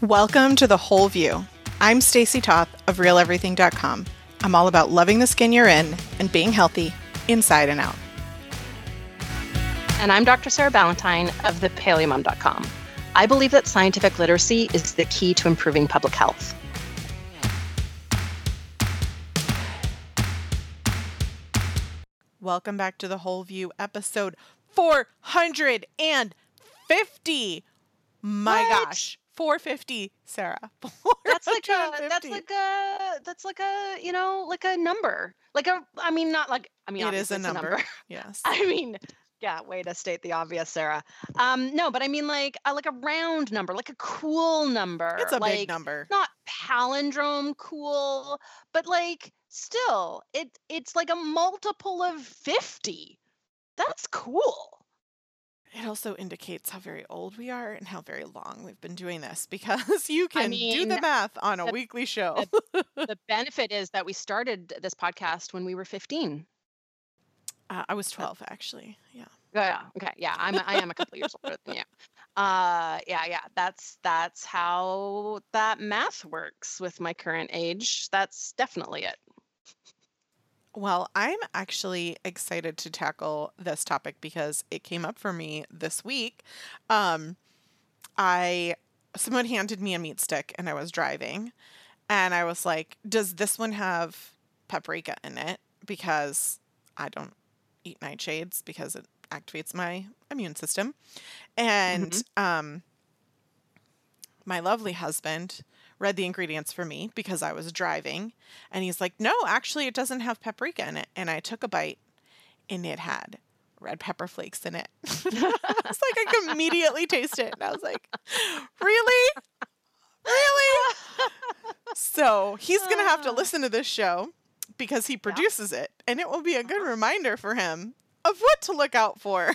Welcome to The Whole View. I'm Stacey Toth of RealEverything.com. I'm all about loving the skin you're in and being healthy inside and out. And I'm Dr. Sarah Ballantyne of thepaleomom.com. I believe that scientific literacy is the key to improving public health. Welcome back to The Whole View, episode 450. My gosh, 450, Sarah. That's like a number. It is a number. Yes. Way to state the obvious, Sarah. No, but I mean like a round number, like a cool number. It's a big number. Not palindrome cool, but like still, it's like a multiple of 50. That's cool. It also indicates how very old we are and how very long we've been doing this, because you can do the math on a weekly show. The benefit is that we started this podcast when we were 15. I was 12, actually. Yeah. Yeah. Okay. Yeah. I am a couple of years older than you. Yeah. That's how that math works with my current age. That's definitely it. Well, I'm actually excited to tackle this topic because it came up for me this week. Someone handed me a meat stick and I was driving, and I was like, does this one have paprika in it? Because I don't eat nightshades because it activates my immune system. And my lovely husband read the ingredients for me because I was driving, and he's like, no, actually it doesn't have paprika in it. And I took a bite and it had red pepper flakes in it. It's like I could immediately taste it, and I was like, really? So he's gonna have to listen to this show because he produces it, and it will be a good reminder for him of what to look out for.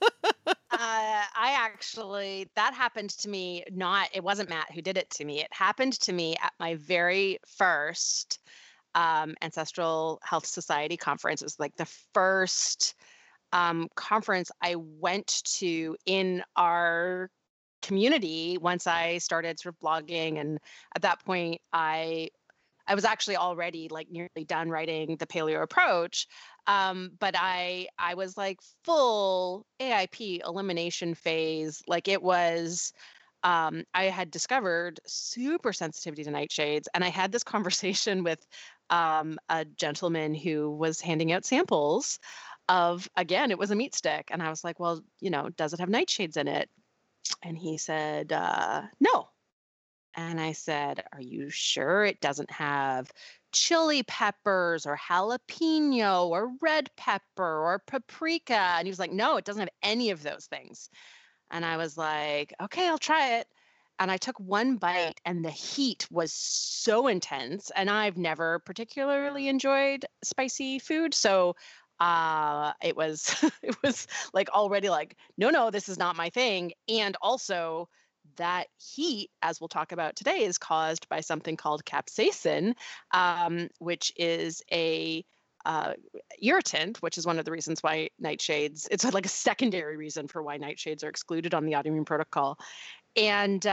That happened to me. It wasn't Matt who did it to me. It happened to me at my very first Ancestral Health Society conference. It was like the first conference I went to in our community once I started sort of blogging. And at that point, I was actually already like nearly done writing the Paleo Approach. But I was like full AIP elimination phase. Like it was, I had discovered super sensitivity to nightshades. And I had this conversation with a gentleman who was handing out samples of, again, it was a meat stick. And I was like, well, does it have nightshades in it? And he said, no. And I said, are you sure it doesn't have chili peppers or jalapeno or red pepper or paprika? And he was like, no, it doesn't have any of those things. And I was like, okay, I'll try it. And I took one bite, and the heat was so intense. And I've never particularly enjoyed spicy food. So it was it was like already like, no, this is not my thing. And also, that heat, as we'll talk about today, is caused by something called capsaicin, which is a irritant, which is one of the reasons why nightshades, it's like a secondary reason for why nightshades are excluded on the autoimmune protocol. And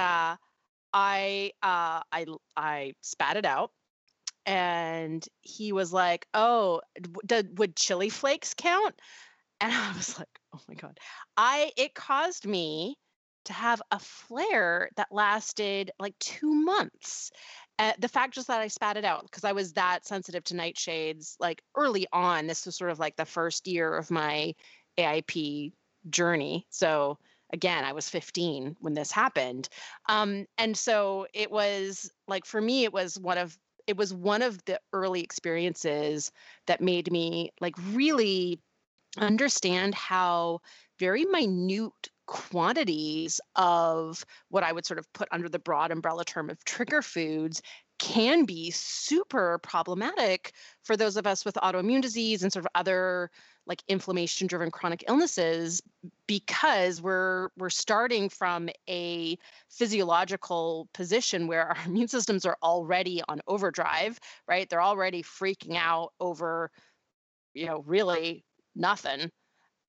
I spat it out, and he was like, oh, would chili flakes count? And I was like, oh my God. It caused me to have a flare that lasted like 2 months. The fact just that I spat it out because I was that sensitive to nightshades, like early on. This was sort of like the first year of my AIP journey. So again, I was 15 when this happened. And so it was like, for me, it was one of the early experiences that made me like really understand how very minute quantities of what I would sort of put under the broad umbrella term of trigger foods can be super problematic for those of us with autoimmune disease and sort of other like inflammation-driven chronic illnesses, because we're starting from a physiological position where our immune systems are already on overdrive, right? They're already freaking out over, really nothing.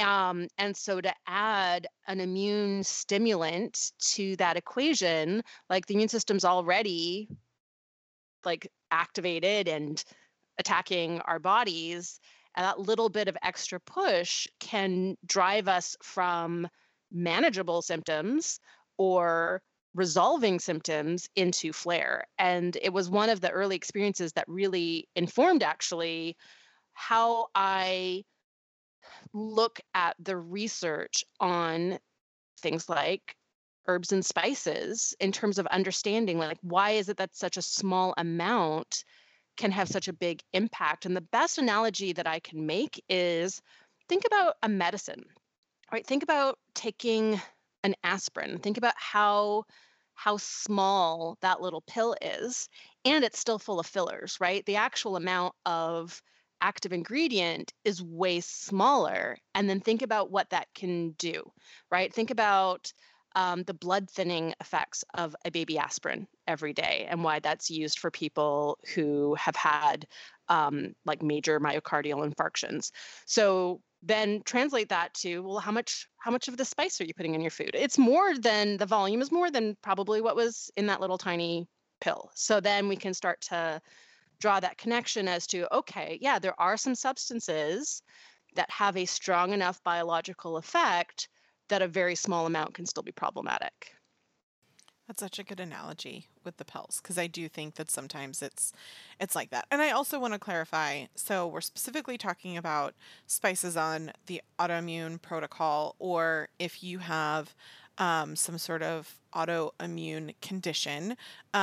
And so to add an immune stimulant to that equation, like the immune system's already like activated and attacking our bodies, and that little bit of extra push can drive us from manageable symptoms or resolving symptoms into flare. And it was one of the early experiences that really informed actually how I look at the research on things like herbs and spices in terms of understanding like why is it that such a small amount can have such a big impact. And the best analogy that I can make is think about a medicine, right? Think about taking an aspirin. Think about how small that little pill is, and it's still full of fillers, right? The actual amount of active ingredient is way smaller. And then think about what that can do, right? Think about the blood thinning effects of a baby aspirin every day and why that's used for people who have had like major myocardial infarctions. So then translate that to, well, how much of the spice are you putting in your food? It's more than the volume is more than probably what was in that little tiny pill. So then we can start to draw that connection as to, okay, yeah, there are some substances that have a strong enough biological effect that a very small amount can still be problematic. That's such a good analogy with the pills because I do think that sometimes it's like that. And I also want to clarify, so we're specifically talking about spices on the autoimmune protocol, or if you have some sort of autoimmune condition,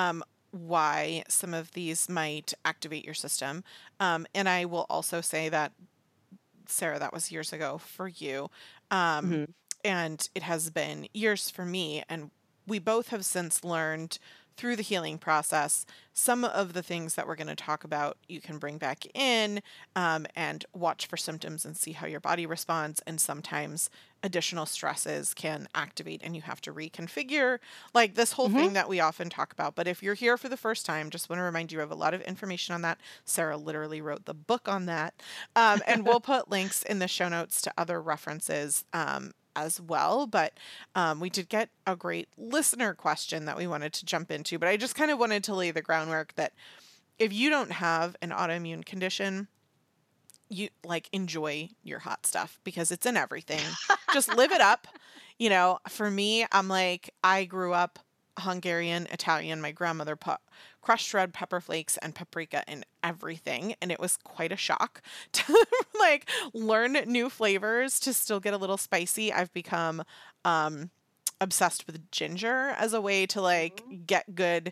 why some of these might activate your system. And I will also say that, Sarah, that was years ago for you. Um, Hmm. and it has been years for me. And we both have since learned through the healing process some of the things that we're going to talk about. You can bring back in and watch for symptoms and see how your body responds. And sometimes additional stresses can activate and you have to reconfigure, like this whole Hmm. thing that we often talk about. But if you're here for the first time, just want to remind you, I have a lot of information on that. Sarah literally wrote the book on that. And we'll put links in the show notes to other references as well. But we did get a great listener question that we wanted to jump into. But I just kind of wanted to lay the groundwork that if you don't have an autoimmune condition, you like enjoy your hot stuff because it's in everything. Just live it up. You know, for me, I'm like, I grew up Hungarian, Italian. My grandmother put crushed red pepper flakes and paprika in everything. And it was quite a shock to like learn new flavors to still get a little spicy. I've become obsessed with ginger as a way to like Mhm. get good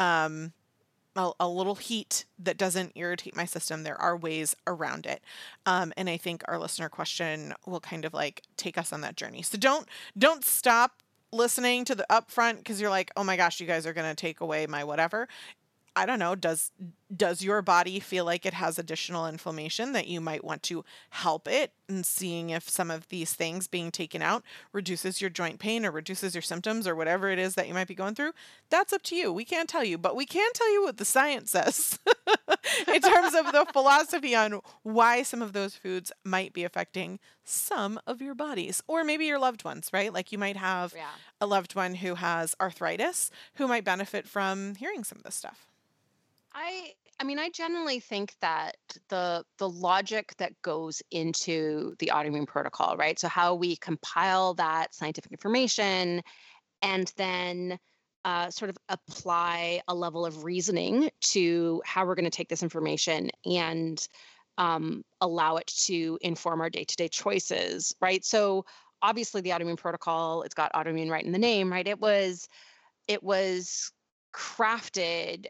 a little heat that doesn't irritate my system. There are ways around it. And I think our listener question will kind of like take us on that journey. So don't stop listening to the upfront because you're like, oh my gosh, you guys are going to take away my whatever. I don't know, does your body feel like it has additional inflammation that you might want to help it, and seeing if some of these things being taken out reduces your joint pain or reduces your symptoms or whatever it is that you might be going through? That's up to you. We can't tell you, but we can tell you what the science says in terms of the philosophy on why some of those foods might be affecting some of your bodies or maybe your loved ones, right? Like you might have Yeah. a loved one who has arthritis who might benefit from hearing some of this stuff. I mean, I generally think that the logic that goes into the autoimmune protocol, right? So how we compile that scientific information and then sort of apply a level of reasoning to how we're going to take this information and allow it to inform our day-to-day choices, right? So obviously the autoimmune protocol, it's got autoimmune right in the name, right? It was crafted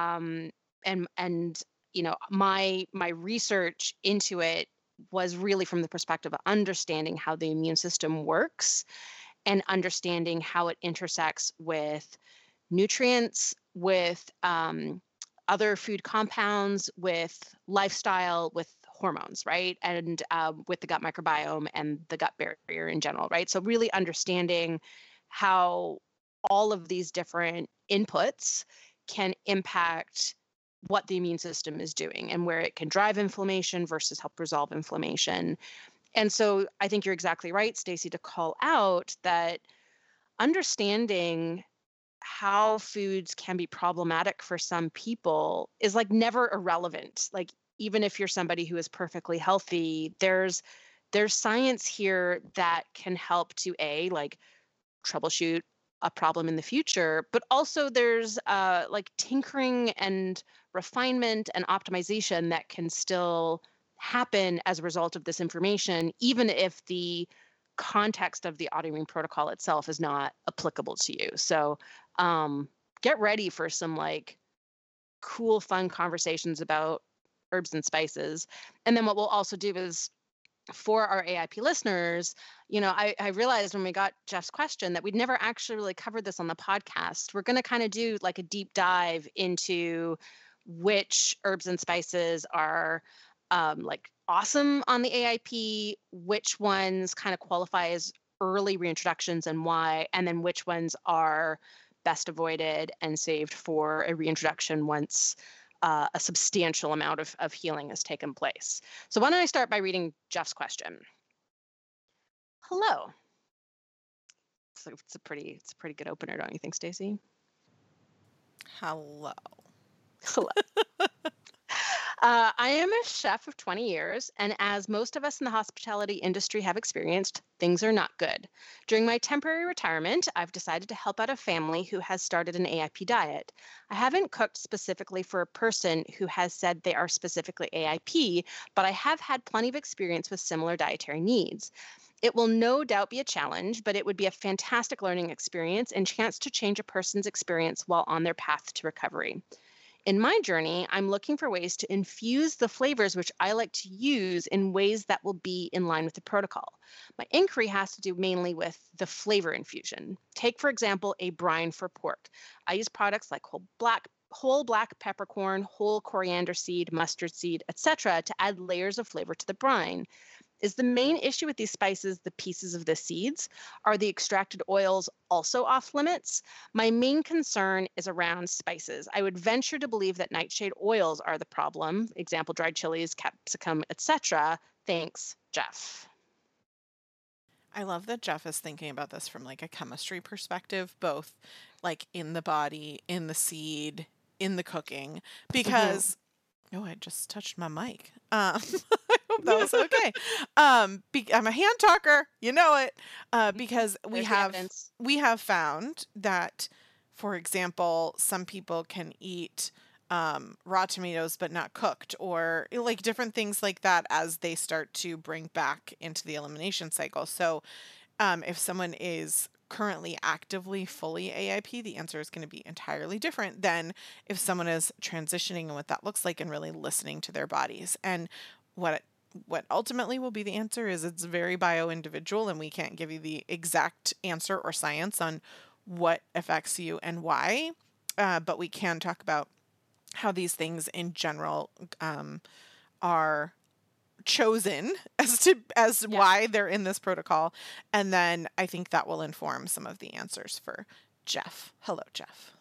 and my research into it was really from the perspective of understanding how the immune system works and understanding how it intersects with nutrients, with other food compounds, with lifestyle, with hormones, right? And with the gut microbiome and the gut barrier in general, right? So, really understanding how all of these different inputs can impact what the immune system is doing and where it can drive inflammation versus help resolve inflammation. And so I think you're exactly right, Stacey, to call out that understanding how foods can be problematic for some people is like never irrelevant. Like even if you're somebody who is perfectly healthy, there's science here that can help to like troubleshoot a problem in the future, but also there's like tinkering and refinement and optimization that can still happen as a result of this information, even if the context of the autoimmune protocol itself is not applicable to you. So get ready for some like cool, fun conversations about herbs and spices. And then what we'll also do is for our AIP listeners, I realized when we got Jeff's question that we'd never actually really covered this on the podcast. We're going to kind of do like a deep dive into which herbs and spices are like awesome on the AIP, which ones kind of qualify as early reintroductions and why, and then which ones are best avoided and saved for a reintroduction once a substantial amount of healing has taken place. So why don't I start by reading Jeff's question? Hello. It's a pretty good opener, don't you think, Stacey? Hello. Hello. I am a chef of 20 years, and as most of us in the hospitality industry have experienced, things are not good. During my temporary retirement, I've decided to help out a family who has started an AIP diet. I haven't cooked specifically for a person who has said they are specifically AIP, but I have had plenty of experience with similar dietary needs. It will no doubt be a challenge, but it would be a fantastic learning experience and chance to change a person's experience while on their path to recovery. In my journey, I'm looking for ways to infuse the flavors which I like to use in ways that will be in line with the protocol. My inquiry has to do mainly with the flavor infusion. Take, for example, a brine for pork. I use products like whole black peppercorn, whole coriander seed, mustard seed, etc. to add layers of flavor to the brine. Is the main issue with these spices the pieces of the seeds? Are the extracted oils also off limits? My main concern is around spices. I would venture to believe that nightshade oils are the problem. Example, dried chilies, capsicum, etc. Thanks, Jeff. I love that Jeff is thinking about this from like a chemistry perspective, both like in the body, in the seed, in the cooking, because oh, I just touched my mic. I hope that was okay. I'm a hand talker, you know it, because we have found that, for example, some people can eat raw tomatoes but not cooked, or like different things like that as they start to bring back into the elimination cycle. So if someone is currently actively fully AIP, the answer is going to be entirely different than if someone is transitioning and what that looks like and really listening to their bodies. And what ultimately will be the answer is it's very bio-individual, and we can't give you the exact answer or science on what affects you and why, but we can talk about how these things in general are chosen as why they're in this protocol. And then I think that will inform some of the answers for Jeff. Hello, Jeff.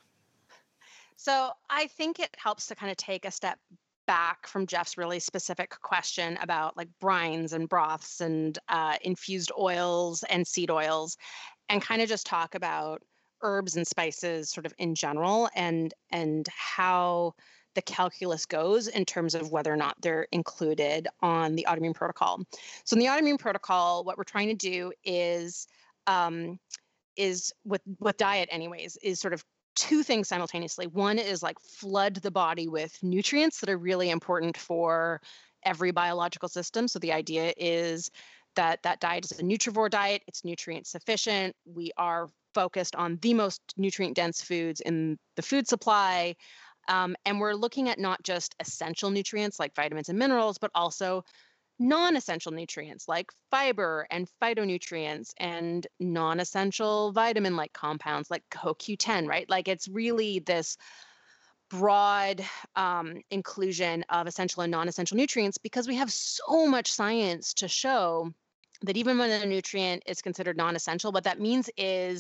So I think it helps to kind of take a step back from Jeff's really specific question about like brines and broths and infused oils and seed oils, and kind of just talk about herbs and spices sort of in general, and how the calculus goes in terms of whether or not they're included on the autoimmune protocol. So in the autoimmune protocol, what we're trying to do is with diet anyways, is sort of two things simultaneously. One is like flood the body with nutrients that are really important for every biological system. So the idea is that diet is a nutrivore diet. It's nutrient sufficient. We are focused on the most nutrient dense foods in the food supply. And we're looking at not just essential nutrients like vitamins and minerals, but also non-essential nutrients like fiber and phytonutrients and non-essential vitamin-like compounds like CoQ10, right? Like it's really this broad inclusion of essential and non-essential nutrients, because we have so much science to show that even when a nutrient is considered non-essential, what that means is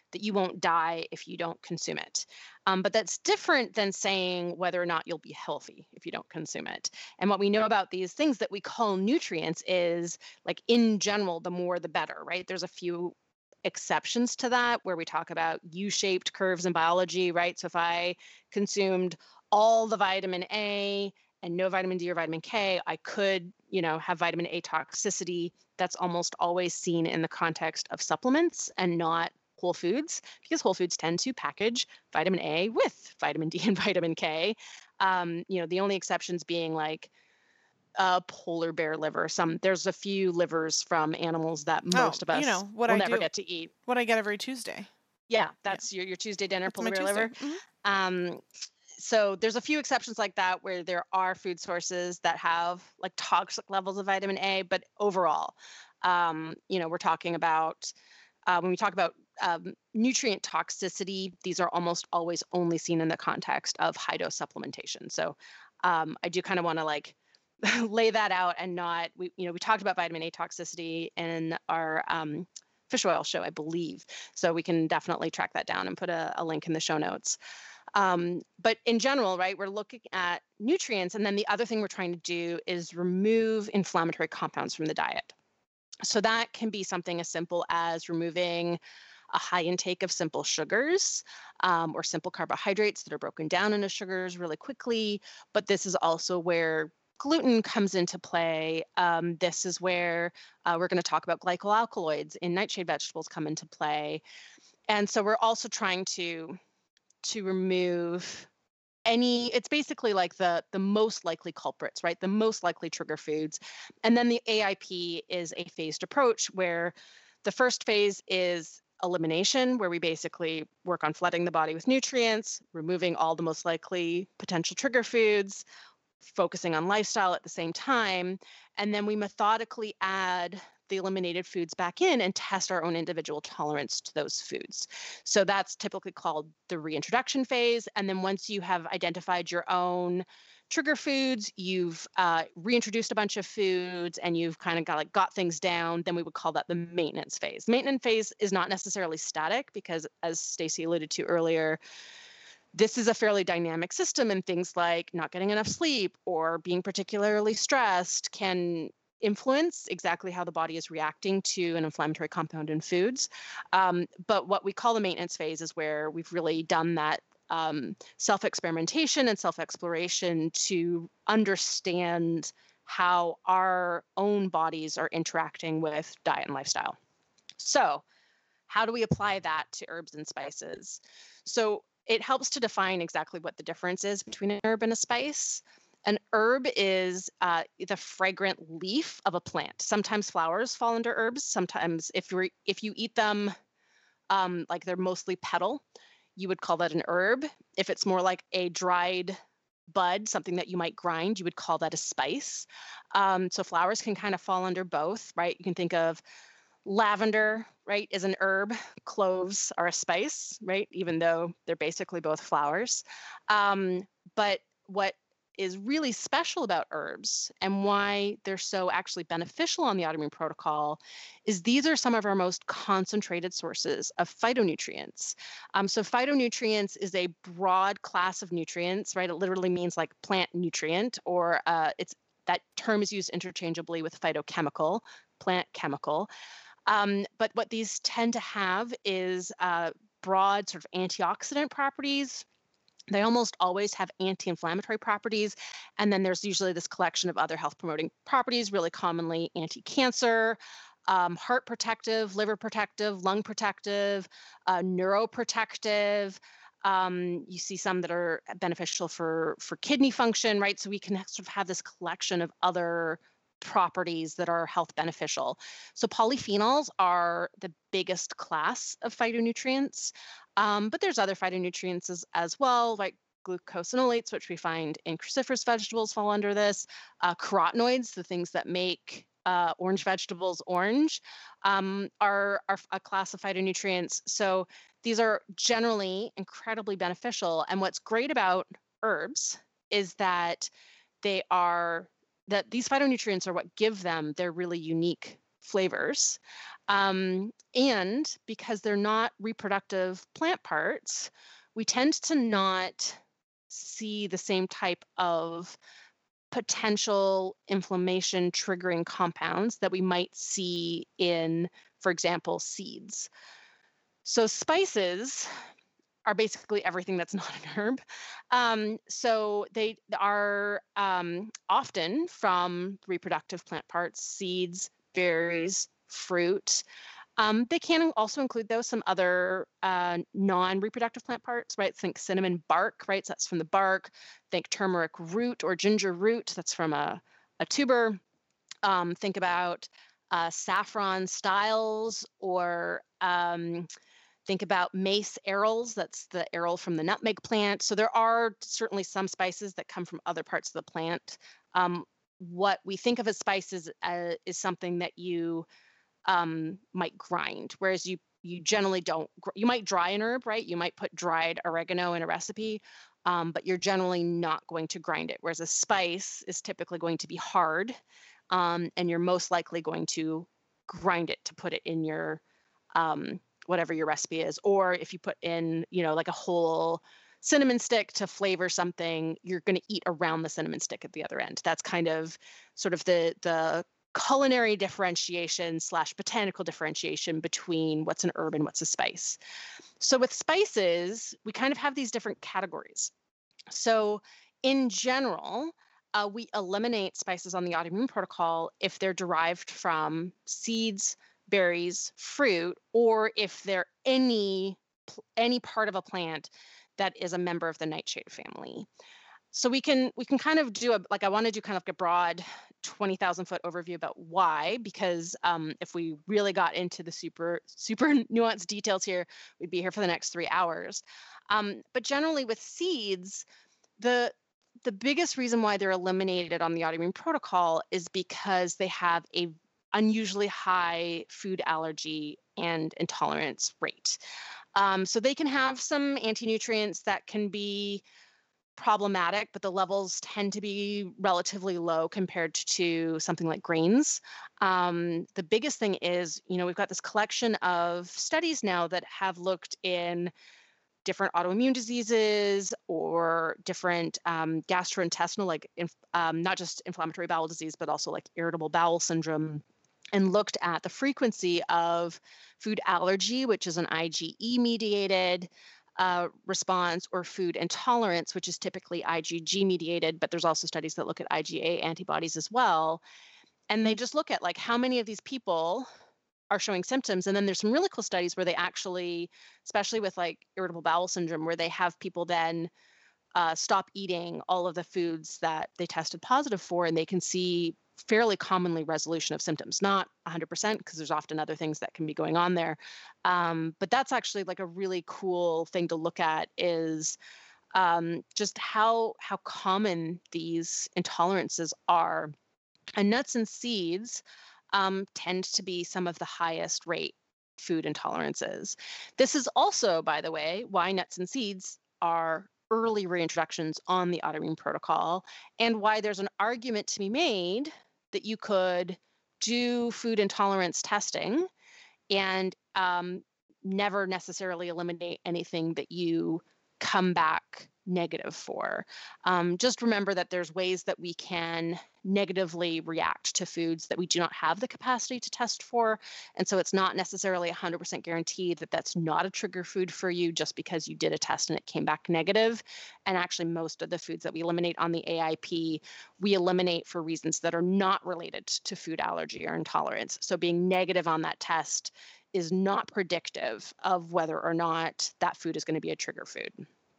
that you won't die if you don't consume it. But that's different than saying whether or not you'll be healthy if you don't consume it. And what we know about these things that we call nutrients is, like, in general, the more the better, right? There's a few exceptions to that where we talk about U-shaped curves in biology, right? So if I consumed all the vitamin A and no vitamin D or vitamin K, I could, have vitamin A toxicity. That's almost always seen in the context of supplements and not whole foods, because whole foods tend to package vitamin A with vitamin D and vitamin K. The only exceptions being like polar bear liver. There's a few livers from animals that most of us what will I never do, get to eat. what I get every Tuesday. Yeah, that's your Tuesday dinner, That's polar my bear Tuesday. liver. Mhm. So there's a few exceptions like that where there are food sources that have like toxic levels of vitamin A, but overall, we're talking about when we talk about nutrient toxicity, these are almost always only seen in the context of high dose supplementation. So I do kind of want to like lay that out and not, we talked about vitamin A toxicity in our fish oil show, I believe. So we can definitely track that down and put a link in the show notes. But in general, right, we're looking at nutrients. And then the other thing we're trying to do is remove inflammatory compounds from the diet. So that can be something as simple as removing a high intake of simple sugars or simple carbohydrates that are broken down into sugars really quickly. But this is also where gluten comes into play. This is where we're going to talk about glycoalkaloids in nightshade vegetables come into play. And so we're also trying to remove it's basically like the most likely culprits, right? The most likely trigger foods. And then the AIP is a phased approach where the first phase is elimination, where we basically work on flooding the body with nutrients, removing all the most likely potential trigger foods, focusing on lifestyle at the same time. And then we methodically add the eliminated foods back in and test our own individual tolerance to those foods. So that's typically called the reintroduction phase. And then once you have identified your own trigger foods, you've reintroduced a bunch of foods, and you've kind of got things down, then we would call that the maintenance phase. Maintenance phase is not necessarily static because, as Stacey alluded to earlier, this is a fairly dynamic system, and things like not getting enough sleep or being particularly stressed can influence exactly how the body is reacting to an inflammatory compound in foods. But what we call the maintenance phase is where we've really done that self-experimentation and self-exploration to understand how our own bodies are interacting with diet and lifestyle. So how do we apply that to herbs and spices? So it helps to define exactly what the difference is between an herb and a spice. An herb is the fragrant leaf of a plant. Sometimes flowers fall under herbs. Sometimes if you eat them like they're mostly petal, you would call that an herb. If it's more like a dried bud, something that you might grind, you would call that a spice. So flowers can kind of fall under both, right? You can think of lavender, right, is an herb. Cloves are a spice, right, even though they're basically both flowers. But what is really special about herbs and why they're so actually beneficial on the autoimmune protocol is these are some of our most concentrated sources of phytonutrients. So phytonutrients is a broad class of nutrients, right? It literally means like plant nutrient, or that term is used interchangeably with phytochemical, plant chemical. But what these tend to have is broad sort of antioxidant properties. They almost always have anti-inflammatory properties. And then there's usually this collection of other health promoting properties, really commonly anti-cancer, heart protective, liver protective, lung protective, neuroprotective. You see some that are beneficial for kidney function, right? So we can sort of have this collection of other properties that are health beneficial. So polyphenols are the biggest class of phytonutrients, but there's other phytonutrients as well, like glucosinolates, which we find in cruciferous vegetables fall under this. Carotenoids, the things that make orange vegetables orange, are a class of phytonutrients. So these are generally incredibly beneficial. And what's great about herbs is that these phytonutrients are what give them their really unique flavors. And because they're not reproductive plant parts, we tend to not see the same type of potential inflammation triggering compounds that we might see in, for example, seeds. So spices are basically everything that's not an herb. So they are often from reproductive plant parts, seeds, berries, fruit. They can also include, though, some other non-reproductive plant parts, right? Think cinnamon bark, right? So that's from the bark. Think turmeric root or ginger root. That's from a tuber. Think about saffron styles, or think about mace arils. That's the aril from the nutmeg plant. So there are certainly some spices that come from other parts of the plant. What we think of as spices is something that you might grind, whereas you generally don't. You might dry an herb, right? You might put dried oregano in a recipe, but you're generally not going to grind it. Whereas a spice is typically going to be hard, and you're most likely going to grind it to put it in your whatever your recipe is. Or if you put in, like a whole cinnamon stick to flavor something, you're going to eat around the cinnamon stick at the other end. That's kind of sort of the culinary differentiation / botanical differentiation between what's an herb and what's a spice. So with spices, we kind of have these different categories. So in general, we eliminate spices on the autoimmune protocol if they're derived from seeds, berries, fruit, or if they're any part of a plant that is a member of the nightshade family. So we can kind of do I want to do kind of like a broad 20,000-foot overview about why, because if we really got into the super nuanced details here, we'd be here for the next 3 hours. But generally with seeds, the biggest reason why they're eliminated on the autoimmune protocol is because they have a unusually high food allergy and intolerance rate. So they can have some anti-nutrients that can be problematic, but the levels tend to be relatively low compared to something like grains. The biggest thing is, we've got this collection of studies now that have looked in different autoimmune diseases or different gastrointestinal, like not just inflammatory bowel disease, but also like irritable bowel syndrome, and looked at the frequency of food allergy, which is an IgE mediated response, or food intolerance, which is typically IgG mediated, but there's also studies that look at IgA antibodies as well. And they just look at like how many of these people are showing symptoms. And then there's some really cool studies where they actually, especially with like irritable bowel syndrome, where they have people then stop eating all of the foods that they tested positive for, and they can see fairly commonly resolution of symptoms. Not 100%, because there's often other things that can be going on there. But that's actually like a really cool thing to look at, is just how common these intolerances are. And nuts and seeds tend to be some of the highest rate food intolerances. This is also, by the way, why nuts and seeds are early reintroductions on the autoimmune protocol, and why there's an argument to be made that you could do food intolerance testing and never necessarily eliminate anything that you come back negative for. Just remember that there's ways that we can negatively react to foods that we do not have the capacity to test for. And so it's not necessarily 100% guaranteed that that's not a trigger food for you just because you did a test and it came back negative. And actually, most of the foods that we eliminate on the AIP, we eliminate for reasons that are not related to food allergy or intolerance. So being negative on that test is not predictive of whether or not that food is going to be a trigger food.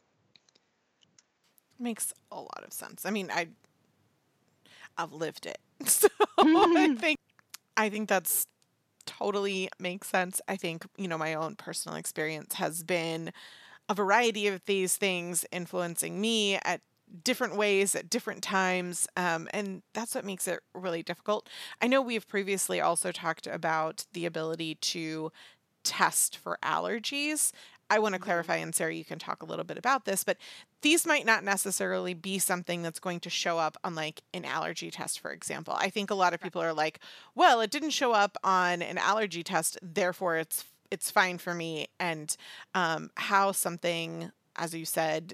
Makes a lot of sense. I mean, I've lived it. So I think that's totally makes sense. I think, my own personal experience has been a variety of these things influencing me at different ways at different times. And that's what makes it really difficult. I know we've previously also talked about the ability to test for allergies. I want to clarify, and Sarah, you can talk a little bit about this, but these might not necessarily be something that's going to show up on like an allergy test, for example. I think a lot of people are like, well, it didn't show up on an allergy test, therefore it's fine for me. And how something, as you said,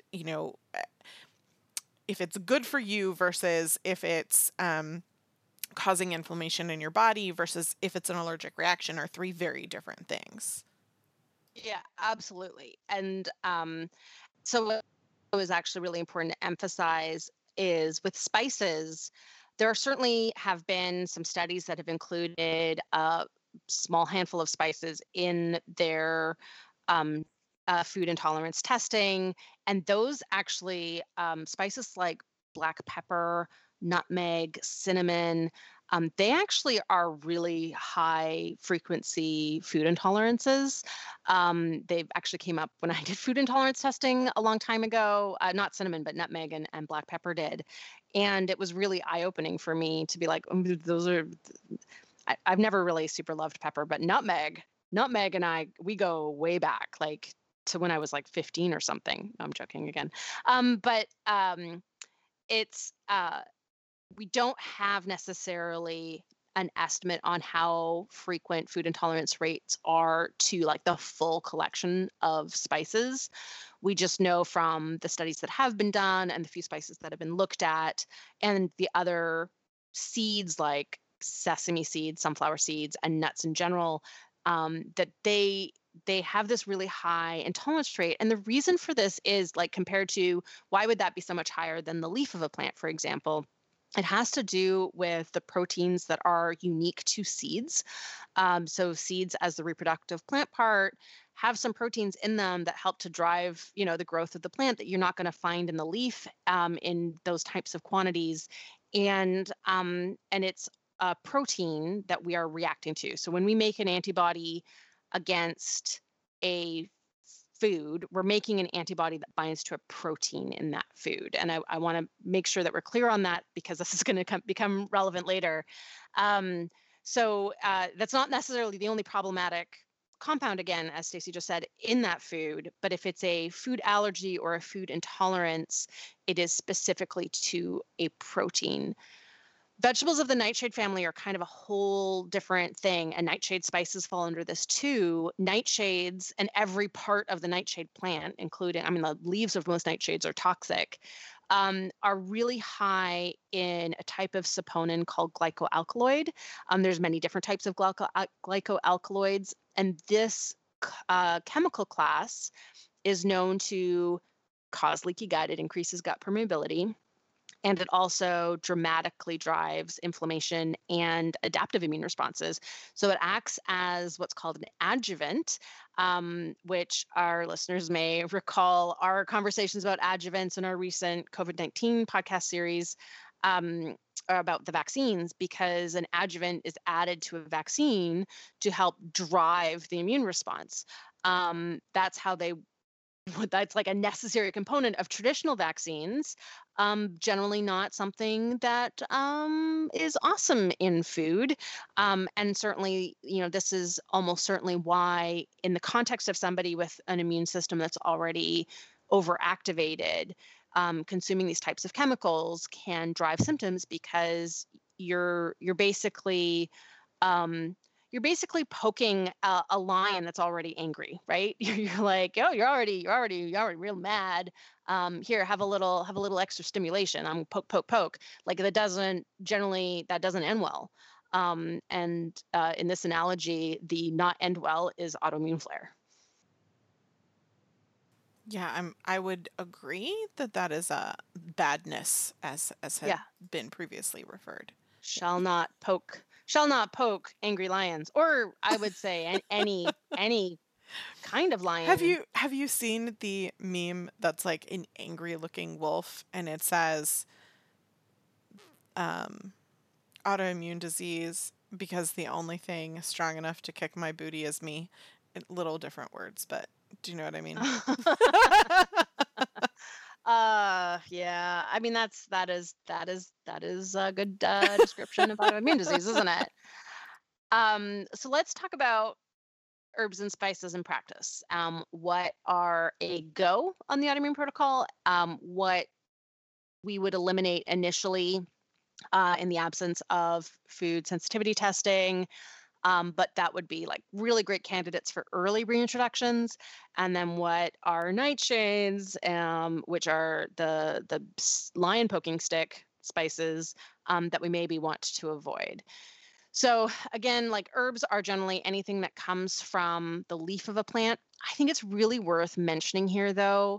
if it's good for you versus if it's causing inflammation in your body versus if it's an allergic reaction are three very different things. Yeah, absolutely. And so what was actually really important to emphasize is with spices, there certainly have been some studies that have included a small handful of spices in their um, food intolerance testing. And those actually, spices like black pepper, nutmeg, cinnamon, they actually are really high frequency food intolerances. They actually came up when I did food intolerance testing a long time ago. Not cinnamon, but nutmeg and black pepper did. And it was really eye opening for me to be like, those are, I've never really super loved pepper, but nutmeg and we go way back, like to when I was like 15 or something. I'm joking again. But it's, we don't have necessarily an estimate on how frequent food intolerance rates are to like the full collection of spices. We just know from the studies that have been done and the few spices that have been looked at and the other seeds like sesame seeds, sunflower seeds, and nuts in general, that they have this really high intolerance rate. And the reason for this is like compared to why would that be so much higher than the leaf of a plant, for example? It has to do with the proteins that are unique to seeds. So seeds as the reproductive plant part have some proteins in them that help to drive, the growth of the plant that you're not going to find in the leaf in those types of quantities. And it's a protein that we are reacting to. So when we make an antibody against a food, we're making an antibody that binds to a protein in that food. And I want to make sure that we're clear on that because this is going to become relevant later. So that's not necessarily the only problematic compound, again, as Stacey just said, in that food. But if it's a food allergy or a food intolerance, it is specifically to a protein. Vegetables of the nightshade family are kind of a whole different thing, and nightshade spices fall under this too. Nightshades and every part of the nightshade plant, including, the leaves of most nightshades are toxic, are really high in a type of saponin called glycoalkaloid. There's many different types of glycoalkaloids, and this chemical class is known to cause leaky gut. It increases gut permeability. And it also dramatically drives inflammation and adaptive immune responses. So it acts as what's called an adjuvant, which our listeners may recall our conversations about adjuvants in our recent COVID-19 podcast series about the vaccines, because an adjuvant is added to a vaccine to help drive the immune response. That's how that's like a necessary component of traditional vaccines, generally not something that is awesome in food. And certainly, this is almost certainly why, in the context of somebody with an immune system that's already overactivated, consuming these types of chemicals can drive symptoms because you're basically poking a lion that's already angry, right? You're like, oh, you're already real mad. Here, have a little extra stimulation. I'm poke, poke, poke. Like that doesn't end well. And in this analogy, the not end well is autoimmune flare. Yeah, I would agree that is a badness as had been previously referred. Shall not poke angry lions, or I would say any kind of lion. Have you seen the meme that's like an angry looking wolf and it says autoimmune disease because the only thing strong enough to kick my booty is me? Little different words, but do you know what I mean? Yeah. That is a good description of autoimmune disease, isn't it? So let's talk about herbs and spices in practice. What are a go on the autoimmune protocol? What we would eliminate initially in the absence of food sensitivity testing. But that would be like really great candidates for early reintroductions. And then what are nightshades, which are the lion poking stick spices that we maybe want to avoid. So again, like herbs are generally anything that comes from the leaf of a plant. I think it's really worth mentioning here, though,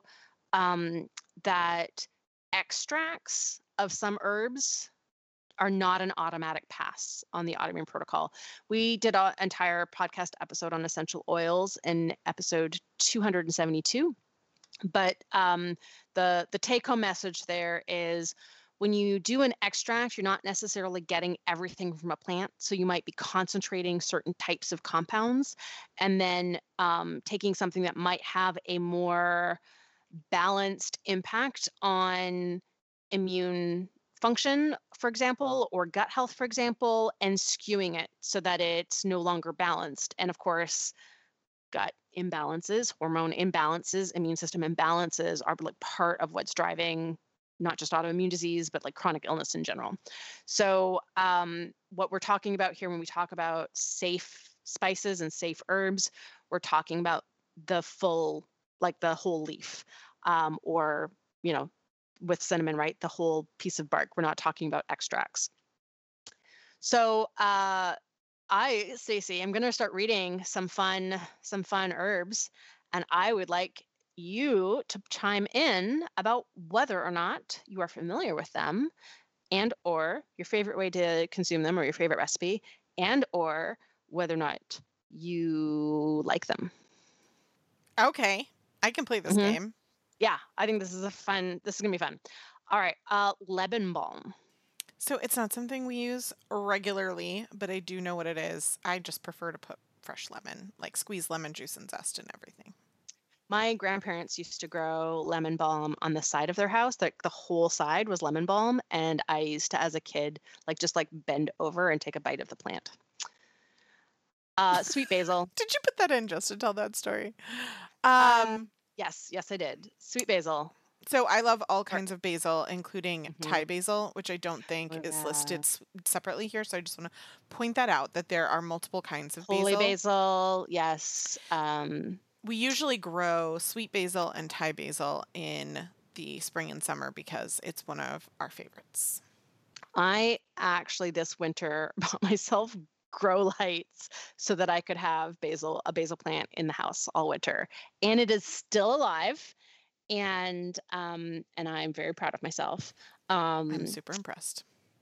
that extracts of some herbs are not an automatic pass on the autoimmune protocol. We did an entire podcast episode on essential oils in episode 272. But the take-home message there is when you do an extract, you're not necessarily getting everything from a plant. So you might be concentrating certain types of compounds and then taking something that might have a more balanced impact on immune function, for example, or gut health, for example, and skewing it so that it's no longer balanced. And of course, gut imbalances, hormone imbalances, immune system imbalances are like part of what's driving not just autoimmune disease, but like chronic illness in general. So what we're talking about here when we talk about safe spices and safe herbs, we're talking about the full, like the whole leaf, or, you know, with cinnamon, right? The whole piece of bark. We're not talking about extracts. So Stacey, I'm going to start reading some fun herbs, and I would like you to chime in about whether or not you are familiar with them, and or your favorite way to consume them, or your favorite recipe, and or whether or not you like them. Okay, I can play this game. Yeah, I think this is going to be fun. All right, lemon balm. So it's not something we use regularly, but I do know what it is. I just prefer to put fresh lemon, like squeeze lemon juice and zest and everything. My grandparents used to grow lemon balm on the side of their house. Like the whole side was lemon balm. And I used to, as a kid, just bend over and take a bite of the plant. Sweet basil. Did you put that in just to tell that story? Yes, I did. Sweet basil. So I love all kinds of basil, including Thai basil, which I don't think is listed separately here. So I just want to point that out, that there are multiple kinds of Holy basil, yes. We usually grow sweet basil and Thai basil in the spring and summer because it's one of our favorites. I actually this winter bought myself grow lights so that I could have a basil plant in the house all winter, and it is still alive. And I'm very proud of myself. I'm super impressed.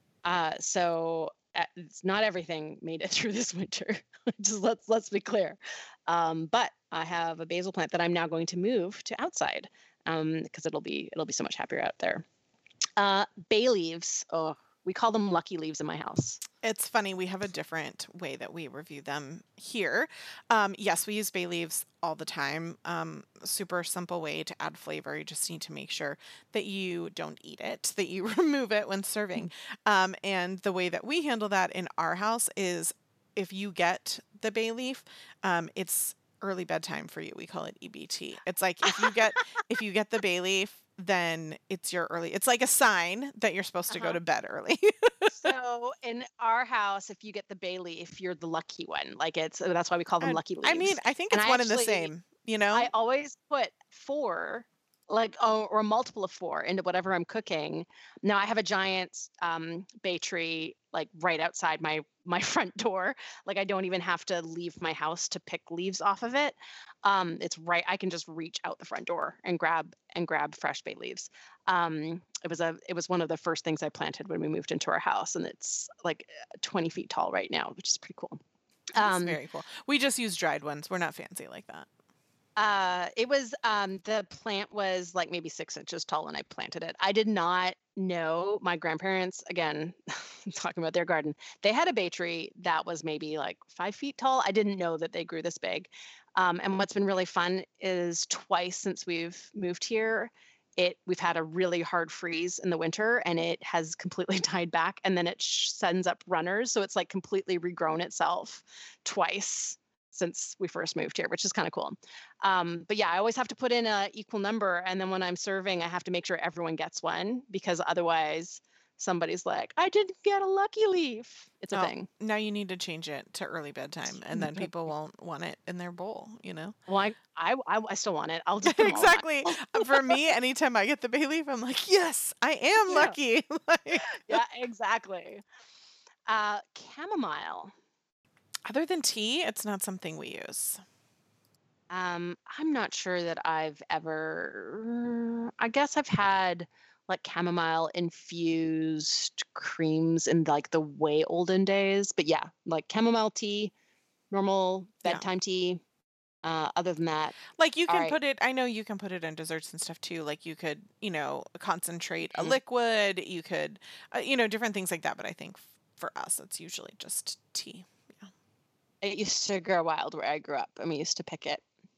So it's not everything made it through this winter. Just let's be clear. But I have a basil plant that I'm now going to move to outside because it'll be so much happier out there. Bay leaves. Oh, we call them lucky leaves in my house. It's funny. We have a different way that we review them here. Yes, we use bay leaves all the time. Super simple way to add flavor. You just need to make sure that you don't eat it, that you remove it when serving. And the way that we handle that in our house is if you get the bay leaf, it's early bedtime for you. We call it EBT. It's like if you get the bay leaf, then it's like a sign that you're supposed to go to bed early. So in our house, if you get the bay leaf, you're the lucky one. That's why we call them lucky leaves. I mean, I think it's one and the same, you know? I always put 4, or a multiple of 4 into whatever I'm cooking. Now I have a giant bay tree right outside my front door. I don't even have to leave my house to pick leaves off of it. It's right. I can just reach out the front door and grab fresh bay leaves. It was one of the first things I planted when we moved into our house, and it's 20 feet tall right now, which is pretty cool. That's very cool. We just use dried ones. We're not fancy like that. It was the plant was maybe 6 inches tall when I planted it. I did not know. My grandparents, again, talking about their garden, they had a bay tree that was maybe 5 feet tall. I didn't know that they grew this big. And what's been really fun is twice since we've moved here, we've had a really hard freeze in the winter, and it has completely died back, and then it sends up runners, so it's completely regrown itself twice since we first moved here, which is kind of cool. But yeah, I always have to put in a equal number, and then when I'm serving, I have to make sure everyone gets one because otherwise somebody's like, I didn't get a lucky leaf. It's a Oh, thing. now you need to change it to early bedtime, and then people won't want it in their bowl, you know? Well, I still want it. I'll just put them all in Exactly. For me, anytime I get the bay leaf, I'm like, yes, I am yeah, lucky. Like, yeah, exactly. Chamomile. other than tea, it's not something we use. I'm not sure that I've ever. I guess I've had like chamomile infused creams in like the way olden days, but yeah, like chamomile tea, normal Yeah. bedtime tea. Other than that, Like you all can right. put it, I know you can put it in desserts and stuff too. Like you could, concentrate a Mhm. liquid, you could, different things like that. But I think for us, it's usually just tea. Yeah. It used to grow wild where I grew up, and we used to pick it.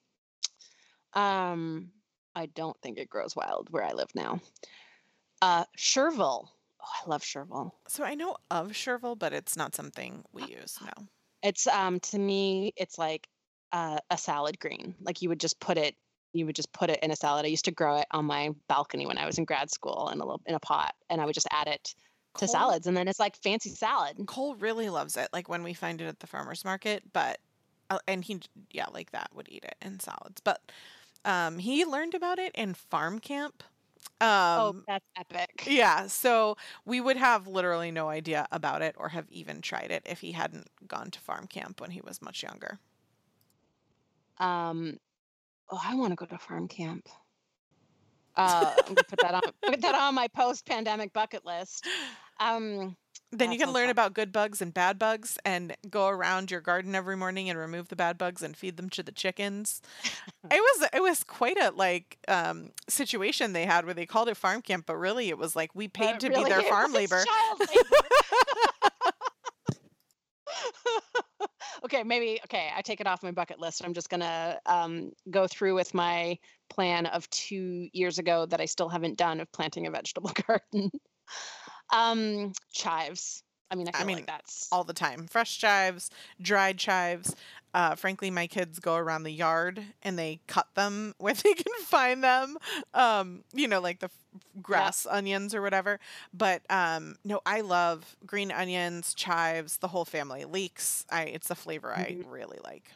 Um, I don't think it grows wild where I live now. Chervil. Oh, I love chervil. So I know of Chervil, but it's not something we use. No. It's to me, it's like a salad green. Like you would just put it in a salad. I used to grow it on my balcony when I was in grad school in a pot, and I would just add it to Cole salads, and then it's like fancy salad. Cole really loves it. Like when we find it at the farmer's market, but and he, yeah, like that would eat it in salads. But he learned about it in farm camp. Oh, Um, that's epic. yeah, so we would have literally no idea about it or have even tried it if he hadn't gone to farm camp when he was much younger. Um, oh, I want to go to farm camp. I'm gonna put that on my post-pandemic bucket list. Um, Then you that can sounds learn fun. about good bugs and bad bugs and go around your garden every morning and remove the bad bugs and feed them to the chickens. It was quite a situation they had where they called it farm camp, but really it was like we paid to be Really, their it farm was labor. child labor. Okay, I take it off my bucket list. I'm just gonna go through with my plan of 2 years ago that I still haven't done of planting a vegetable garden. Chives. I mean, I I feel like mean, that's all the time. Fresh chives, dried chives. Frankly, my kids go around the yard and they cut them where they can find them. Like the yeah. grass onions or whatever. But no, I love green onions, chives, the whole family. Leeks. It's the flavor I Mhm. really like.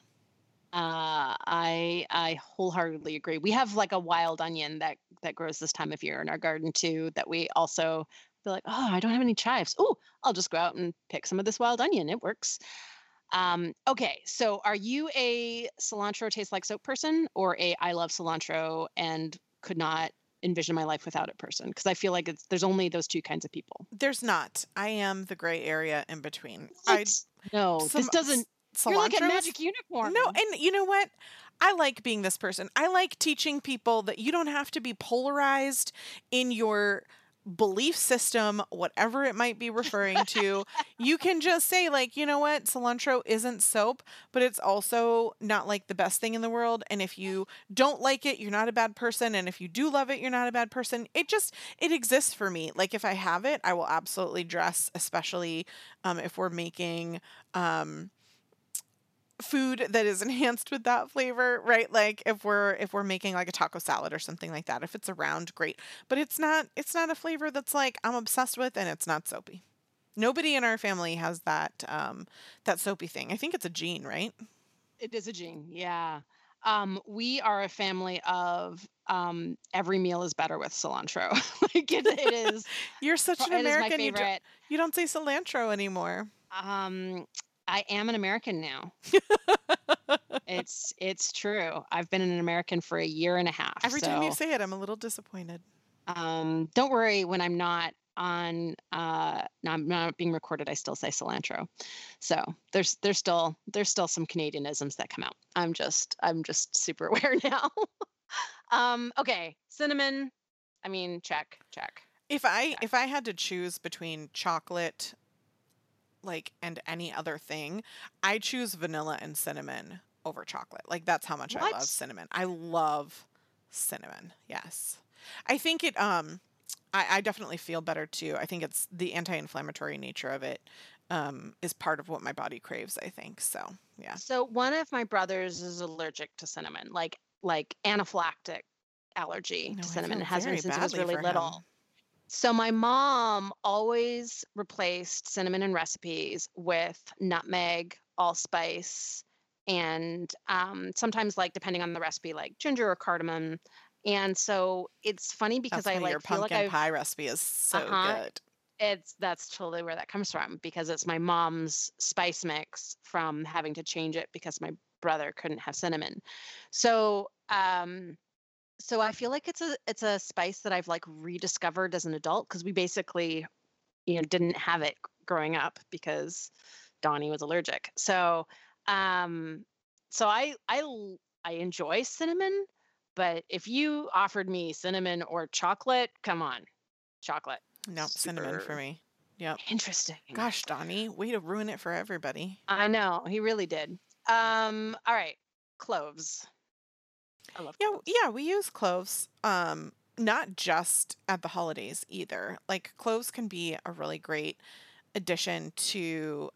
I wholeheartedly agree. We have like a wild onion that grows this time of year in our garden too. That we also feel like, oh, I don't have any chives. Oh, I'll just go out and pick some of this wild onion. It works. Okay, so are you a cilantro tastes like soap person or a I love cilantro and could not envision my life without it person? Because I feel like there's only those two kinds of people. There's not. I am the gray area in between. What? No, this Some doesn't. You're like a cilantro is magic unicorn. no, and you know what? I like being this person. I like teaching people that you don't have to be polarized in your belief system, whatever it might be referring to. You can just say, like, you know what? Cilantro isn't soap, but it's also not like the best thing in the world. And if you don't like it, you're not a bad person. And if you do love it, you're not a bad person. It exists for me. Like, if I have it, I will absolutely dress, especially if we're making. Food that is enhanced with that flavor, right? Like if we're making like a taco salad or something like that, if it's around, great. But it's not a flavor that's like I'm obsessed with, and it's not soapy. Nobody in our family has that soapy thing. I think it's a gene, right? It is a gene, yeah. We are a family of every meal is better with cilantro. Like it is, You're such an it is my American. favorite. You don't say cilantro anymore. Um, I am an American now. It's true. I've been an American for a year and a half. Every time you So say it, I'm a little disappointed. don't worry when I'm not no, I'm not being recorded, I still say cilantro. So there's still some Canadianisms that come out. I'm just super aware now. Okay, cinnamon. I mean, check. If I had to choose between chocolate and any other thing, I choose vanilla and cinnamon over chocolate. Like that's how much I love What? cinnamon. I love cinnamon. Yes. I think I definitely feel better too. I think it's the anti-inflammatory nature of it. is part of what my body craves, I think. So, yeah. So one of my brothers is allergic to cinnamon, like anaphylactic allergy No, to I cinnamon. feel It has been very since he was badly really for him. little. So my mom always replaced cinnamon in recipes with nutmeg, allspice, and sometimes, like, depending on the recipe, like ginger or cardamom. And so it's funny because That's I why your like feel like pumpkin I've pie recipe is so uh-huh. good. That's totally where that comes from because it's my mom's spice mix from having to change it because my brother couldn't have cinnamon. So, so I feel like it's a spice that I've like rediscovered as an adult because we basically, didn't have it growing up because Donnie was allergic. So, um, so I enjoy cinnamon, but if you offered me cinnamon or chocolate, come on, chocolate, No, cinnamon for super me. Yep. interesting. Gosh, Donnie, way to ruin it for everybody. I know, he really did. All right, cloves. I love Yeah, cloves. yeah, we use cloves. Not just at the holidays either. Like cloves can be a really great addition to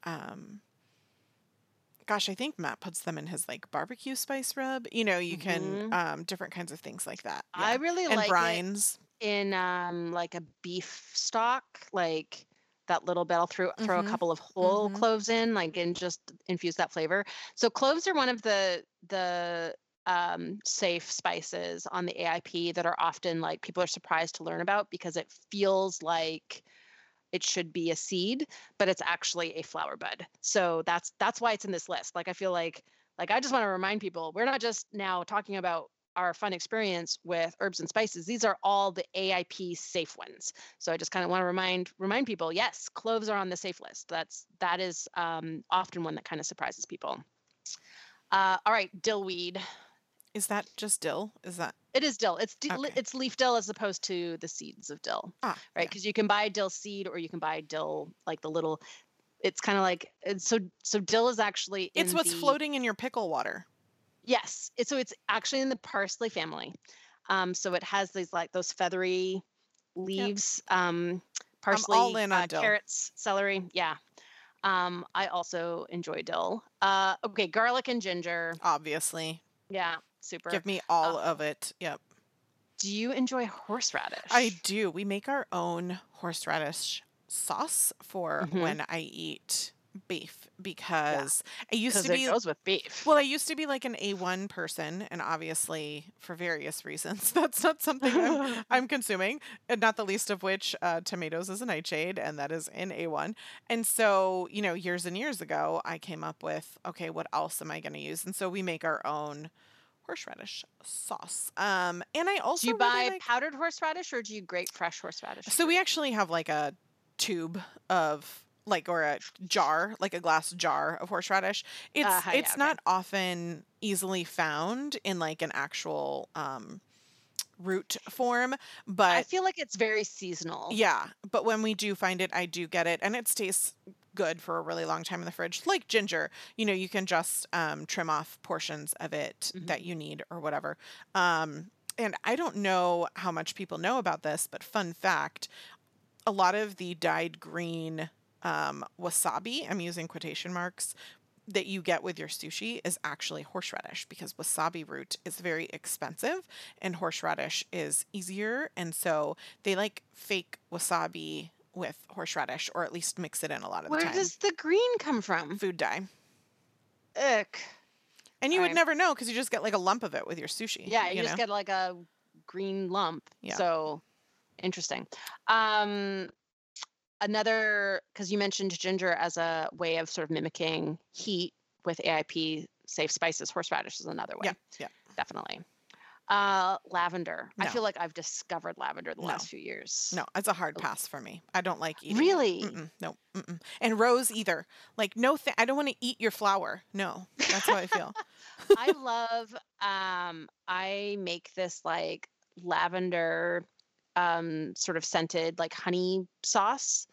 gosh, I think Matt puts them in his like barbecue spice rub. You can hmm different kinds of things like that. I Yeah. really And like it brines. in like a beef stock, like that little bit. I'll throw a Mhm. couple of whole Mhm. cloves in, like, and just infuse that flavor. So cloves are one of the safe spices on the AIP that are often like people are surprised to learn about because it feels like it should be a seed, but it's actually a flower bud. So that's why it's in this list. Like I feel like I just want to remind people we're not just now talking about our fun experience with herbs and spices. These are all the AIP safe ones. So I just kind of want to remind people, yes, cloves are on the safe list. That is often one that kind of surprises people. All right, dillweed. Is that just dill? Is that It is dill. okay? It's leaf dill as opposed to the seeds of dill, Ah, right? yeah. Because you can buy dill seed or you can buy dill like the little. It's kind of like so dill is actually It's in what's the floating in your pickle water. yes. It's actually in the parsley family. So it has these like those feathery Yep. leaves. I'm all Parsley, in on dill. carrots, celery. Yeah. I also enjoy dill. Okay, garlic and ginger. Obviously. Yeah, super. Give me all Uh, of it. Yep. do you enjoy I horseradish? do. We make our own horseradish sauce for Mm-hmm. when I eat beef Yeah, because I used because to it be goes with beef. well, I used to be like an A1 person, and obviously for various reasons that's not something I'm consuming, and not the least of which tomatoes is a nightshade, and that is in A1. And so, years and years ago, I came up with, okay, what else am I going to use? And so we make our own horseradish sauce. And I Do also you really buy like powdered horseradish or do you grate fresh horseradish so we root? actually have like a tube of like or a jar, like a glass jar of horseradish. It's Yeah, it's okay. not often easily found in like an actual root form, I but feel like it's very seasonal. yeah, but when we do find it, I do get it and it tastes good for a really long time in the fridge. Like ginger, you can just trim off portions of it that Mhm. you need or whatever. And I don't know how much people know about this, but fun fact, a lot of the dyed green wasabi, I'm using quotation marks, that you get with your sushi is actually horseradish because wasabi root is very expensive and horseradish is easier. And so they like fake wasabi with horseradish or at least mix it in a lot of the Where time. does the green come from? Food dye. Ick. And you All would right. never know because you just get like a lump of it with your sushi, Yeah, you just get like a green lump. Yeah. So interesting. Um, Another, because you mentioned ginger as a way of sort of mimicking heat with AIP safe spices, horseradish is another Yeah. way, Yeah. definitely. Lavender. I No. feel like I've discovered lavender the No. last few years. No, it's a hard pass for me. I don't like eating it. Really? Mm-mm, no, mm-mm. And rose either. Like, no, I don't want to eat your flower. No, that's how I feel. I love I make this like lavender sort of scented like honey sauce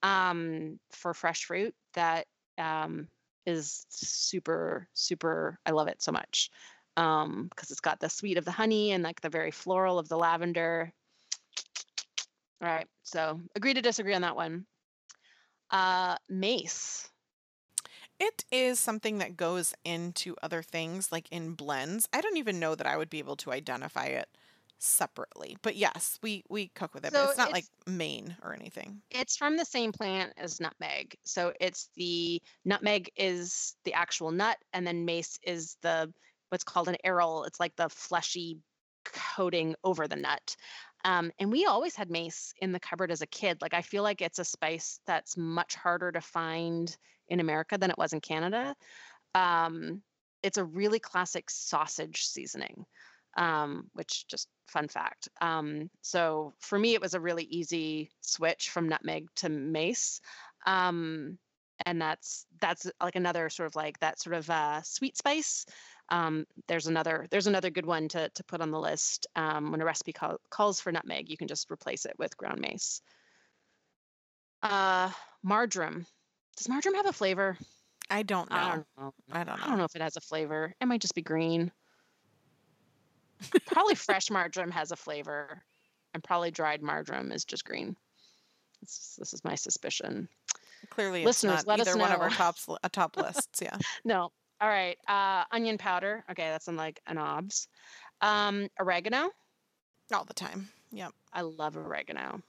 for fresh fruit that um is super super I love it so much. Because it's got the sweet of the honey and like the very floral of the lavender. All right. So agree to disagree on that one. Mace. It is something that goes into other things, like in blends. I don't even know that I would be able to identify it separately. But yes, we cook with it, but So it's not like main or anything. it's from the same plant as nutmeg. So it's the nutmeg is the actual nut, and then mace is the what's called an aril. It's like the fleshy coating over the nut. And we always had mace in the cupboard as a kid. Like I feel like it's a spice that's much harder to find in America than it was in Canada. Um, it's a really classic sausage seasoning, which just fun fact. So for me, it was a really easy switch from nutmeg to mace. And that's like another sort of like that sort of sweet spice. There's another good one to put on the list. When a recipe calls for nutmeg, you can just replace it with ground mace. Marjoram. Does marjoram have a flavor? I don't know. I don't know. I don't I don't know if it has a flavor. It might just be green. Probably fresh marjoram has a flavor, and probably dried marjoram is just green. This is my suspicion. Clearly, Listeners, it's let not us either one of know. our top lists. Yeah. No. All right. Onion powder. Okay, that's in like an obs. Oregano. All the time. Yep. I love oregano.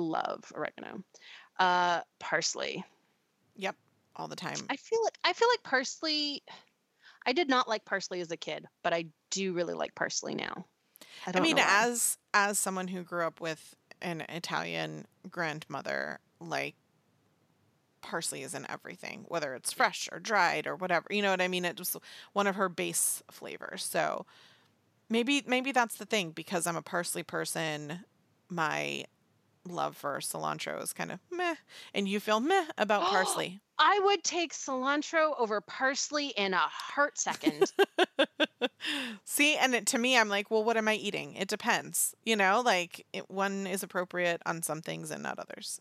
Parsley. Yep. All the time. I feel like parsley. I did not like parsley as a kid, but I do really like parsley now. I mean, as someone who grew up with an Italian grandmother, like parsley is in everything, whether it's fresh or dried or whatever. You know what I mean? It was one of her base flavors. So maybe that's the thing, because I'm a parsley person, my love for cilantro is kind of meh, and you feel meh about parsley. I would take cilantro over parsley in a heart second. See, and to me, I'm like, well, what am I eating? It depends. You know, like one is appropriate on some things and not others.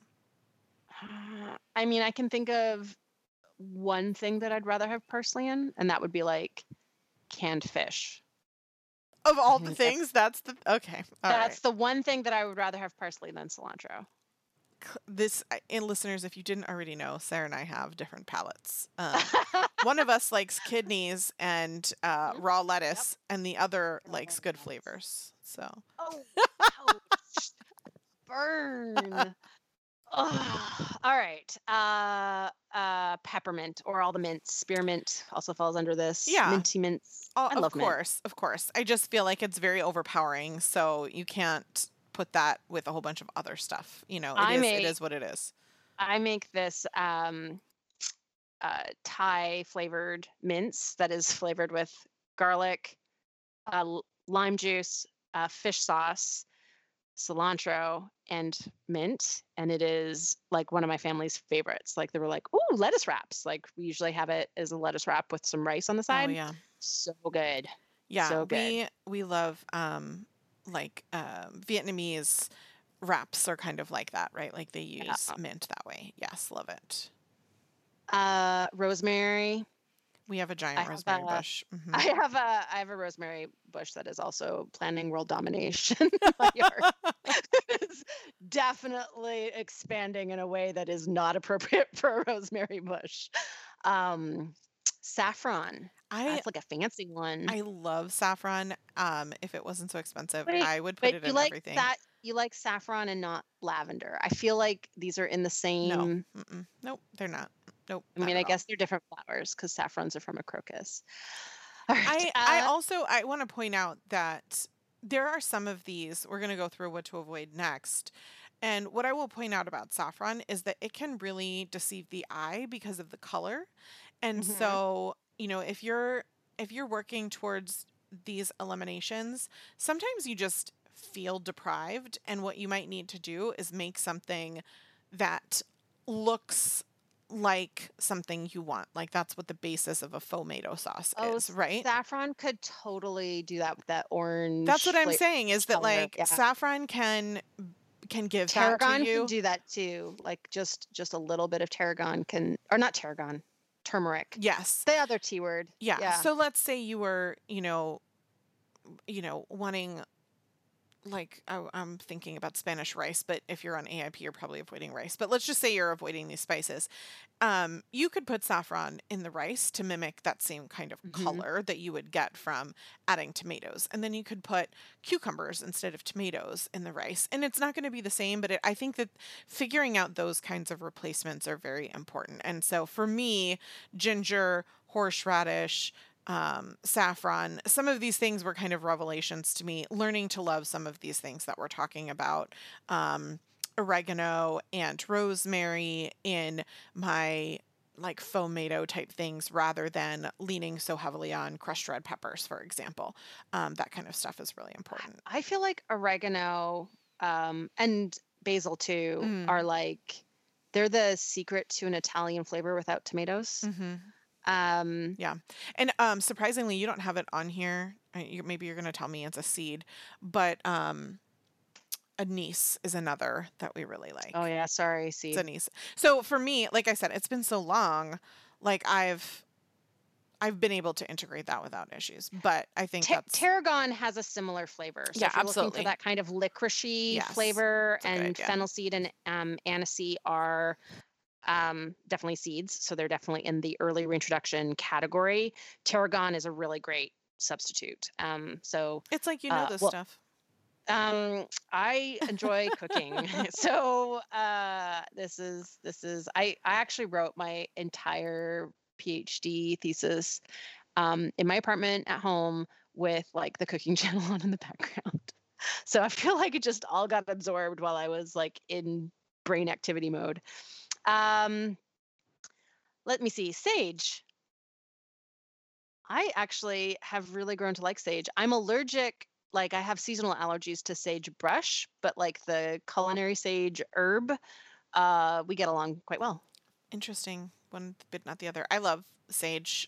I mean, I can think of one thing that I'd rather have parsley in, and that would be like canned fish. Of all the things, that's the okay. That's the one thing that I would rather have parsley than cilantro. And listeners, if you didn't already know, Sarah and I have different palates. One of us likes kidneys and raw lettuce, and the other likes good flavors. So, ouch. Burn. All right. Peppermint or all the mints. Spearmint also falls under this. Yeah. Minty mints. I love mint. Of course. I just feel like it's very overpowering, so you can't put that with a whole bunch of other stuff. You know, it is what it is. I make this Thai flavored mince that is flavored with garlic, lime juice, fish sauce, cilantro, and mint, and it is like one of my family's favorites. Like they were like, "Ooh, lettuce wraps!" Like we usually have it as a lettuce wrap with some rice on the side. Oh yeah, so good. Yeah, so good. We love Vietnamese wraps are kind of like that, right? Like they use mint that way. Yes, love it. Rosemary. We have a giant rosemary bush. Mm-hmm. I have a rosemary bush that is also planning world domination in my yard. It's definitely expanding in a way that is not appropriate for a rosemary bush. Saffron. That's like a fancy one. I love saffron. If it wasn't so expensive, I would put it in everything. You like saffron and not lavender. I feel like these are in the same. No. Nope, they're not. Nope. I mean, I guess they're different flowers because saffrons are from a crocus. All right. I want to point out that there are some of these. We're going to go through what to avoid next. And what I will point out about saffron is that it can really deceive the eye because of the color. And so, you know, if you're working towards these eliminations, sometimes you just feel deprived, and what you might need to do is make something that looks like something you want. Like that's what the basis of a tomato sauce is, right? Saffron could totally do that with that orange. That's what I'm saying is that saffron can give tarragon that to you. Can do that too. Like just a little bit of tarragon can, or not tarragon, turmeric. Yes. The other T word. Yeah. So let's say you were, wanting I'm thinking about Spanish rice, but if you're on AIP, you're probably avoiding rice. But let's just say you're avoiding these spices. You could put saffron in the rice to mimic that same kind of Hmm. color that you would get from adding tomatoes. And then you could put cucumbers instead of tomatoes in the rice. And it's not going to be the same, but I think that figuring out those kinds of replacements are very important. And so for me, ginger, horseradish, saffron, some of these things were kind of revelations to me, learning to love some of these things that we're talking about. Oregano and rosemary in my like fomato type things rather than leaning so heavily on crushed red peppers, for example. That kind of stuff is really important. I feel like oregano and basil too are Mm, like they're the secret to an Italian flavor without tomatoes. hmm. Um, Yeah. And surprisingly, you don't have it on here. Maybe you're going to tell me it's a seed, but anise is another that we really oh like. yeah, sorry, It's seed. anise. So for me, like I said, it's been so long, like I've been able to integrate that without issues. But I think that's Tarragon has a similar flavor. So yeah, if you're looking for absolutely. that kind of licoricey Yes. flavor, It's a good and idea. fennel seed and aniseed are definitely seeds. So they're definitely in the early reintroduction category. Tarragon is a really great substitute. It's like you know Uh, this well, stuff. I enjoy cooking. So I actually wrote my entire PhD thesis in my apartment at home with like the cooking channel on in the background. So I feel like it just all got absorbed while I was like in brain activity mode. Um, Let me see. Sage. I actually have really grown to like sage. I'm allergic, like I have seasonal allergies to sagebrush, but like the culinary sage herb, we get along quite well. Interesting. One bit, not the other. I love sage,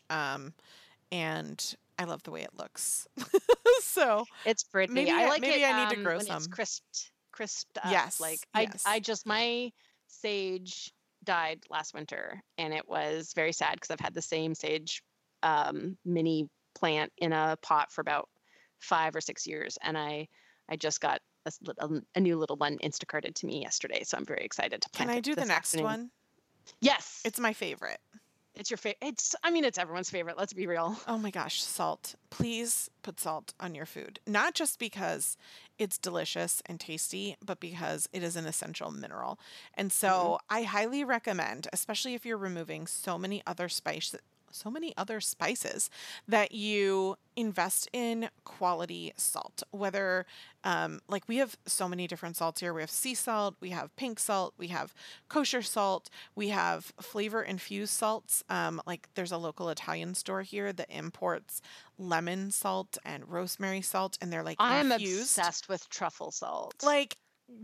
and I love the way it looks. So It's pretty. I like it maybe I need to grow when it's some. crisped up. Yes, Like I yes. just my sage died last winter, and it was very sad because I've had the same sage mini plant in a pot for about 5 or 6 years, and I just got a new little one Instacarted to me yesterday, so I'm very excited to Can plant I it do the this next afternoon. one? Yes, It's my favorite. it's your favorite. I mean, it's everyone's favorite. Let's be real. Oh my gosh, salt. Please put salt on your food. Not just because it's delicious and tasty, but because it is an essential mineral. And Mhm. so I highly recommend, especially if you're removing so many other spices, that you invest in quality salt. Whether, like we have so many different salts here. We have sea salt, we have pink salt, we have kosher salt, we have flavor infused salts. Like there's a local Italian store here that imports lemon salt and rosemary salt, and they're like I'm infused. obsessed with truffle salt. Like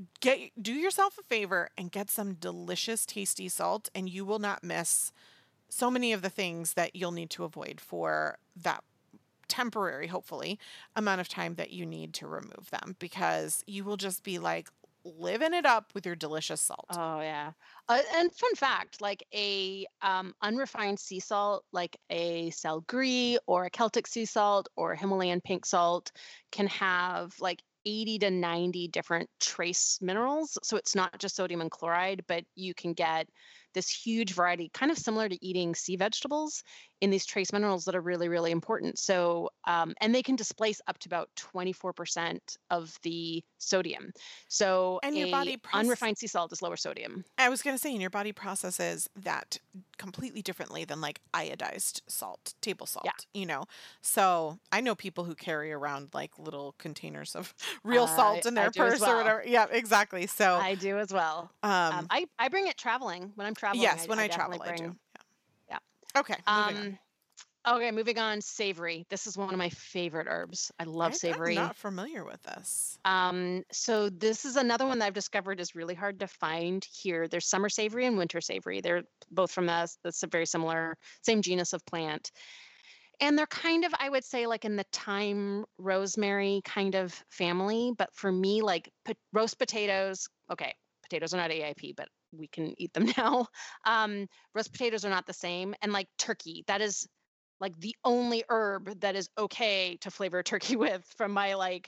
do yourself a favor and get some delicious, tasty salt, and you will not miss so many of the things that you'll need to avoid for that temporary, hopefully, amount of time that you need to remove them because you will just be like living it up with your delicious salt. Oh yeah. And fun fact, like a unrefined sea salt, like a Sal Gris or a Celtic sea salt or Himalayan pink salt, can have like 80 to 90 different trace minerals. So it's not just sodium and chloride, but you can get this huge variety, kind of similar to eating sea vegetables, in these trace minerals that are really, really important. So, and they can displace up to about 24% of the sodium. So And your a body process unrefined sea salt is lower sodium. I was going to say, and your body processes that completely differently than like iodized salt, table Yeah. salt. So I know people who carry around like little containers of real salt in I their do as purse or well. whatever. Yeah, exactly. So, I do as well. um, I bring it traveling. When I'm traveling, yes, when I I definitely travel, I do. bring, yeah. Yeah. Okay, moving on. Okay, moving on. Savory. This is one of my favorite herbs. I love I'm savory. not familiar with this. So this is another one that I've discovered is really hard to find here. There's summer savory and winter savory. They're both from that's a very similar, same genus of plant. And they're kind of, I would say, like in the thyme rosemary kind of family. But for me, like roast potatoes, okay, potatoes are not AIP, but we can eat them now. Roast potatoes are not the same. And like turkey, that is like the only herb that is okay to flavor turkey with from my like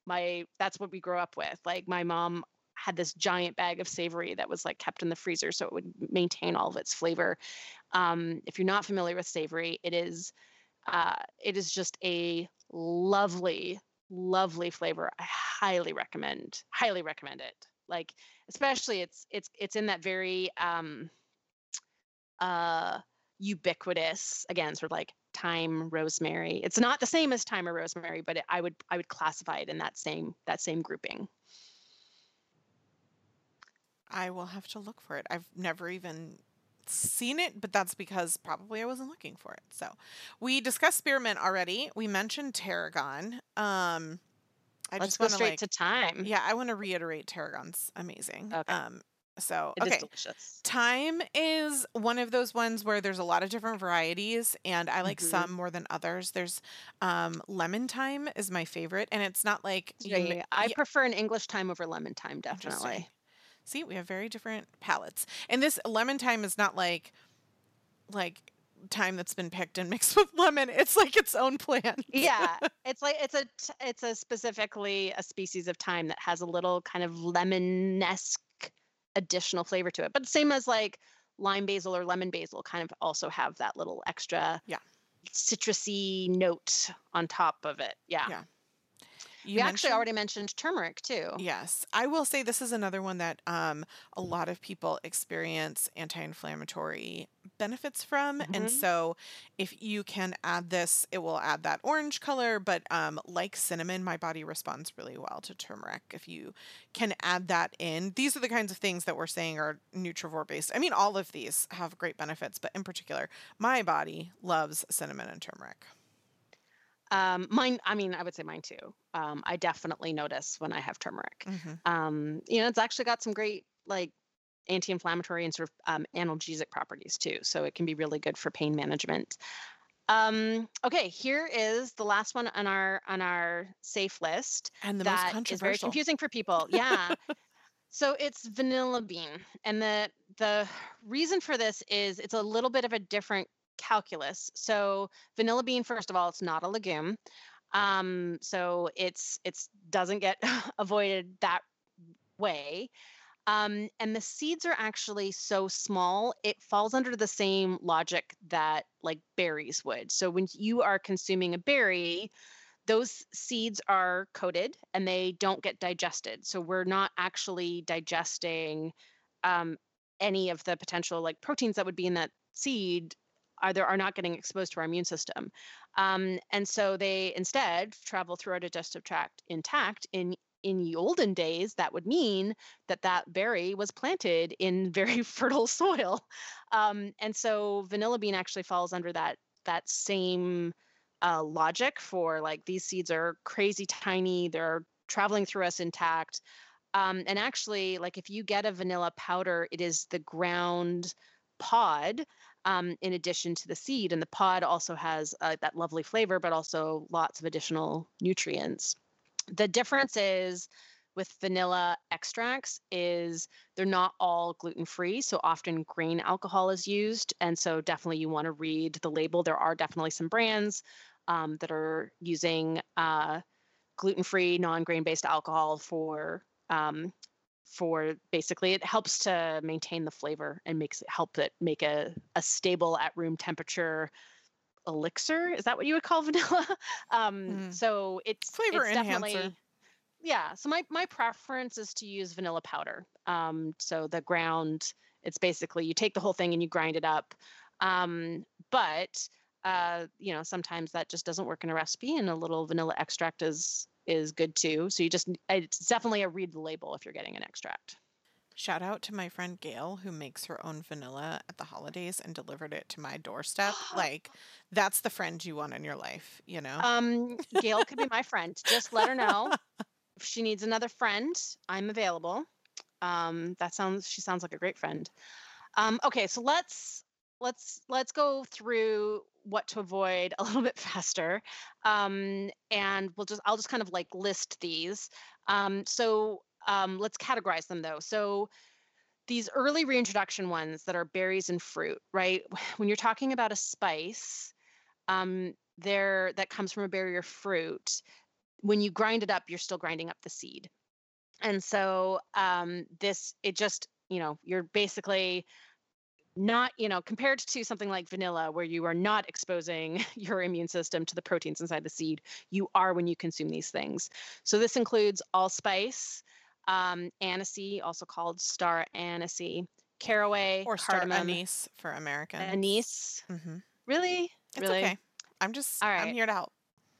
that's what we grew up with. Like my mom had this giant bag of savory that was like kept in the freezer so it would maintain all of its flavor. If you're not familiar with savory, it is just a lovely, lovely flavor. I highly recommend it. Like, especially it's in that very uh ubiquitous, again, sort of like thyme, rosemary. It's not the same as thyme or rosemary, but I would classify it in that same grouping. I will have to look for it. I've never even seen it, but that's because probably I wasn't looking for it. So we discussed spearmint already. We mentioned tarragon. I Let's just go want to straight to thyme. yeah, I want to reiterate tarragon's amazing. Okay. So It is okay. delicious. Thyme is one of those ones where there's a lot of different varieties, and I like Hmm. some more than others. There's lemon thyme is my favorite, and it's not like I prefer an English thyme over lemon thyme, interesting. definitely. See, we have very different palates. And this lemon thyme is not like thyme that's been picked and mixed with lemon. It's like its own plant. Yeah, it's like it's a specifically a species of thyme that has a little kind of lemon-esque additional flavor to it. But same as like lime basil or lemon basil kind of also have that little extra Yeah. citrusy note on top of it. Yeah. Yeah. We You actually mentioned already mentioned turmeric too. yes. I will say this is another one that a lot of people experience anti-inflammatory benefits from. And Hmm. so if you can add this, it will add that orange color. But like cinnamon, my body responds really well to turmeric. If you can add that in, these are the kinds of things that we're saying are nutrivore based. I mean, all of these have great benefits, but in particular, my body loves cinnamon and turmeric. I mean, I would say mine too. I definitely notice when I have turmeric. Hmm. It's actually got some great like anti-inflammatory and sort of analgesic properties too. So it can be really good for pain management. Okay, here is the last one on our safe list And the most that is very controversial. confusing for people. Yeah. So it's vanilla bean. And the reason for this is it's a little bit of a different calculus. So vanilla bean, first of all, it's not a legume. So it's doesn't get avoided that way. And the seeds are actually so small, it falls under the same logic that like berries would. So when you are consuming a berry, those seeds are coated and they don't get digested. So we're not actually digesting um, any of the potential like proteins that would be in that seed either are not getting exposed to our immune system. And so they instead travel through our digestive tract intact. In the olden days, that would mean that that berry was planted in very fertile soil. And so vanilla bean actually falls under that same logic for like these seeds are crazy tiny, they're traveling through us intact. And actually, like if you get a vanilla powder, it is the ground pod in addition to the seed. And the pod also has that lovely flavor, but also lots of additional nutrients. The difference is with vanilla extracts is they're not all gluten free, so often grain alcohol is used, and so definitely you want to read the label. There are definitely some brands that are using gluten free, non grain based alcohol for basically it helps to maintain the flavor and help it make a stable at room temperature elixir. Is that what you would call vanilla? Mm. So Flavor it's enhancer. definitely, yeah. So my preference is to use vanilla powder. So the ground, it's basically you take the whole thing and you grind it up. But sometimes that just doesn't work in a recipe, and a little vanilla extract is good too. So it's definitely a read the label if you're getting an extract. Shout out to my friend Gail who makes her own vanilla at the holidays and delivered it to my doorstep. Like, that's the friend you want in your life, you know? Gail could be my friend. Just let her know if she needs another friend. I'm available. She sounds like a great friend. Okay, so let's go through what to avoid a little bit faster, and I'll just kind of like list these. Let's categorize them though. So these early reintroduction ones that are berries and fruit, right? When you're talking about a spice, there that comes from a berry or fruit, when you grind it up, you're still grinding up the seed. And so it just, you're basically not, compared to something like vanilla, where you are not exposing your immune system to the proteins inside the seed, you are when you consume these things. So this includes allspice, aniseed, also called star aniseed, caraway, Or star cardamom, anise for Americans. anise. Mm-hmm. Really? It's Really? okay. I'm All right. here to help.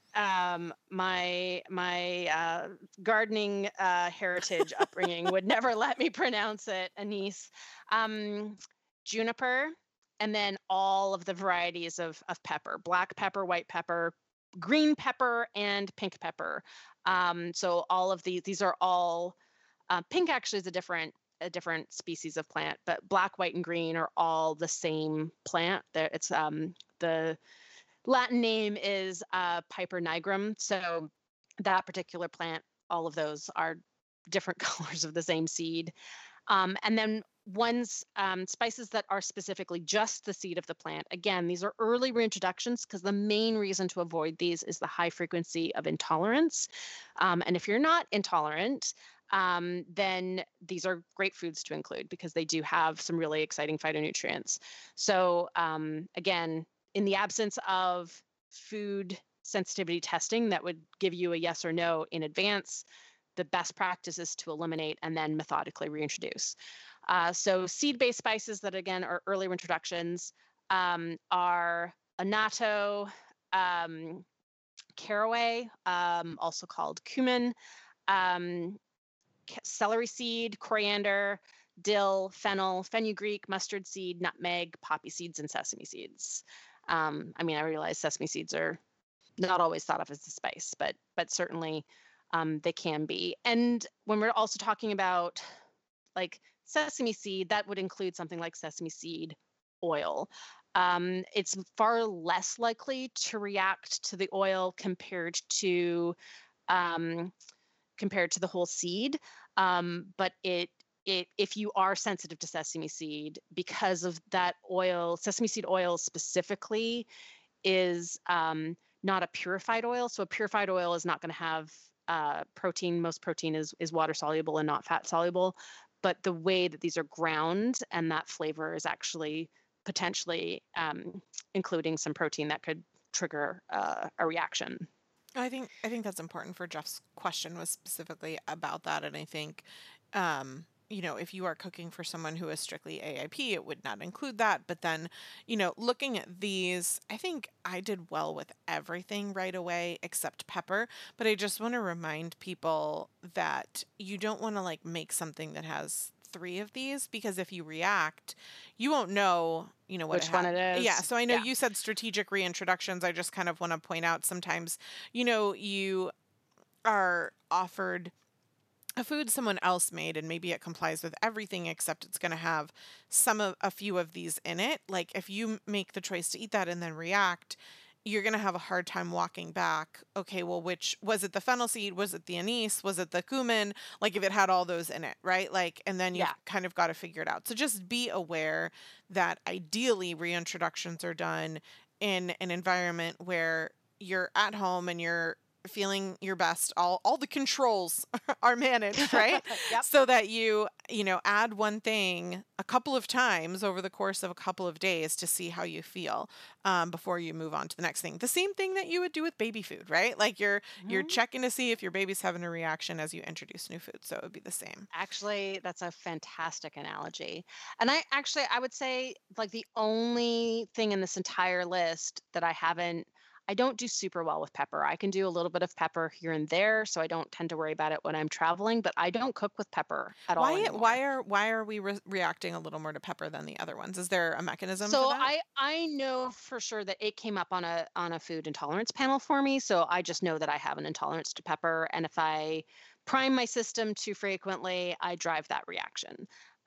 My gardening heritage upbringing would never let me pronounce it. Anise, juniper, and then all of the varieties of pepper: black pepper, white pepper, green pepper, and pink pepper. So all of these are all pink. Actually, is a different species of plant, but black, white, and green are all the same plant. It's the Latin name is Piper nigrum. So that particular plant, all of those are different colors of the same seed. And then spices that are specifically just the seed of the plant. Again, these are early reintroductions because the main reason to avoid these is the high frequency of intolerance. And if you're not intolerant, then these are great foods to include because they do have some really exciting phytonutrients. So again, in the absence of food sensitivity testing that would give you a yes or no in advance, the best practice is to eliminate and then methodically reintroduce. So seed-based spices that, again, are early introductions are annatto, caraway, also called cumin, celery seed, coriander, dill, fennel, fenugreek, mustard seed, nutmeg, poppy seeds, and sesame seeds. I realize sesame seeds are not always thought of as a spice, but certainly they can be. And when we're also talking about like sesame seed, that would include something like sesame seed oil. It's far less likely to react to the oil compared to the whole seed, but if you are sensitive to sesame seed, because of that oil, sesame seed oil specifically is not a purified oil. So a purified oil is not going to have protein. Most protein is water soluble and not fat soluble. But the way that these are ground and that flavor is actually potentially including some protein that could trigger a reaction. I think that's important for Jeff's question was specifically about that. And I think, if you are cooking for someone who is strictly AIP, it would not include that. But then, looking at these, I think I did well with everything right away except pepper. But I just want to remind people that you don't want to make something that has 3 of these, because if you react, you won't know, what which one it is. Yeah. So I know you said strategic reintroductions. I just kind of want to point out sometimes, you are offered a food someone else made and maybe it complies with everything except it's going to have a few of these in it. Like if you make the choice to eat that and then react, you're going to have a hard time walking back. Okay, well, which was it? The fennel seed? Was it the anise? Was it the cumin? Like if it had all those in it, right? And then you've kind of got to figure it out. So just be aware that ideally reintroductions are done in an environment where you're at home and you're feeling your best, all the controls are managed, right? Yep. So that you add one thing a couple of times over the course of a couple of days to see how you feel before you move on to the next thing. The same thing that you would do with baby food, right? Like you're checking to see if your baby's having a reaction as you introduce new food. So it would be the same. Actually, that's a fantastic analogy. And I would say the only thing in this entire list that I don't do super well with pepper. I can do a little bit of pepper here and there, so I don't tend to worry about it when I'm traveling, but I don't cook with pepper at all anymore. Why are we reacting a little more to pepper than the other ones? Is there a mechanism so for that? I know for sure that it came up on a food intolerance panel for me, so I just know that I have an intolerance to pepper, and if I prime my system too frequently, I drive that reaction.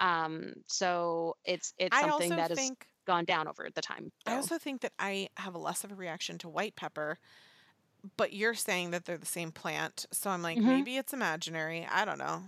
So it's something that has gone down over the time. I also think that I have less of a reaction to white pepper, but you're saying that they're the same plant. So I'm like, maybe it's imaginary. I don't know.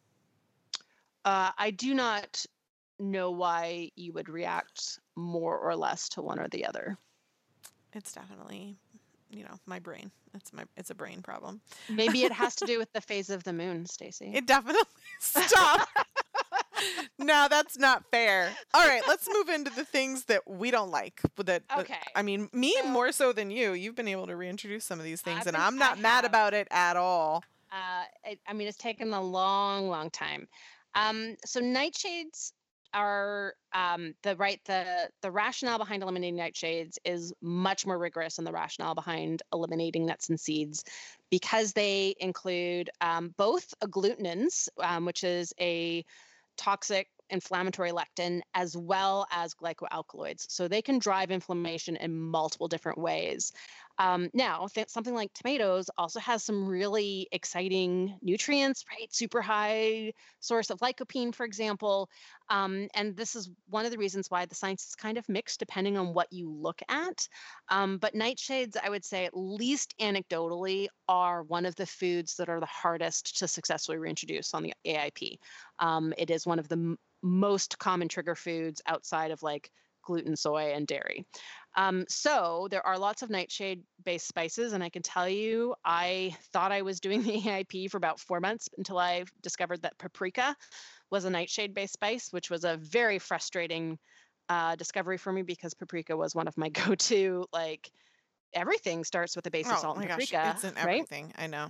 I do not know why you would react more or less to one or the other. It's definitely my brain. It's a brain problem. Maybe it has to do with the phase of the moon, Stacy. It definitely stop. No, that's not fair. All right, let's move into the things that we don't like. Okay. I mean, me So- more so than you. You've been able to reintroduce some of these things, and I I'm not mad have. about it at all. It's taken a long, long time. So nightshades are the rationale behind eliminating nightshades is much more rigorous than the rationale behind eliminating nuts and seeds, because they include both agglutinins, which is a toxic inflammatory lectin, as well as glycoalkaloids. So they can drive inflammation in multiple different ways. Now, something like tomatoes also has some really exciting nutrients, right? Super high source of lycopene, for example. And this is one of the reasons why the science is kind of mixed depending on what you look at. But nightshades, I would say, at least anecdotally, are one of the foods that are the hardest to successfully reintroduce on the AIP. It is one of the most common trigger foods outside of like gluten, soy, and dairy. So there are lots of nightshade-based spices, and I can tell you, I thought I was doing the AIP for about 4 months until I discovered that paprika was a nightshade-based spice, which was a very frustrating discovery for me, because paprika was one of my go-to, like, everything starts with a base of salt and paprika, gosh, it's in right? everything. I know.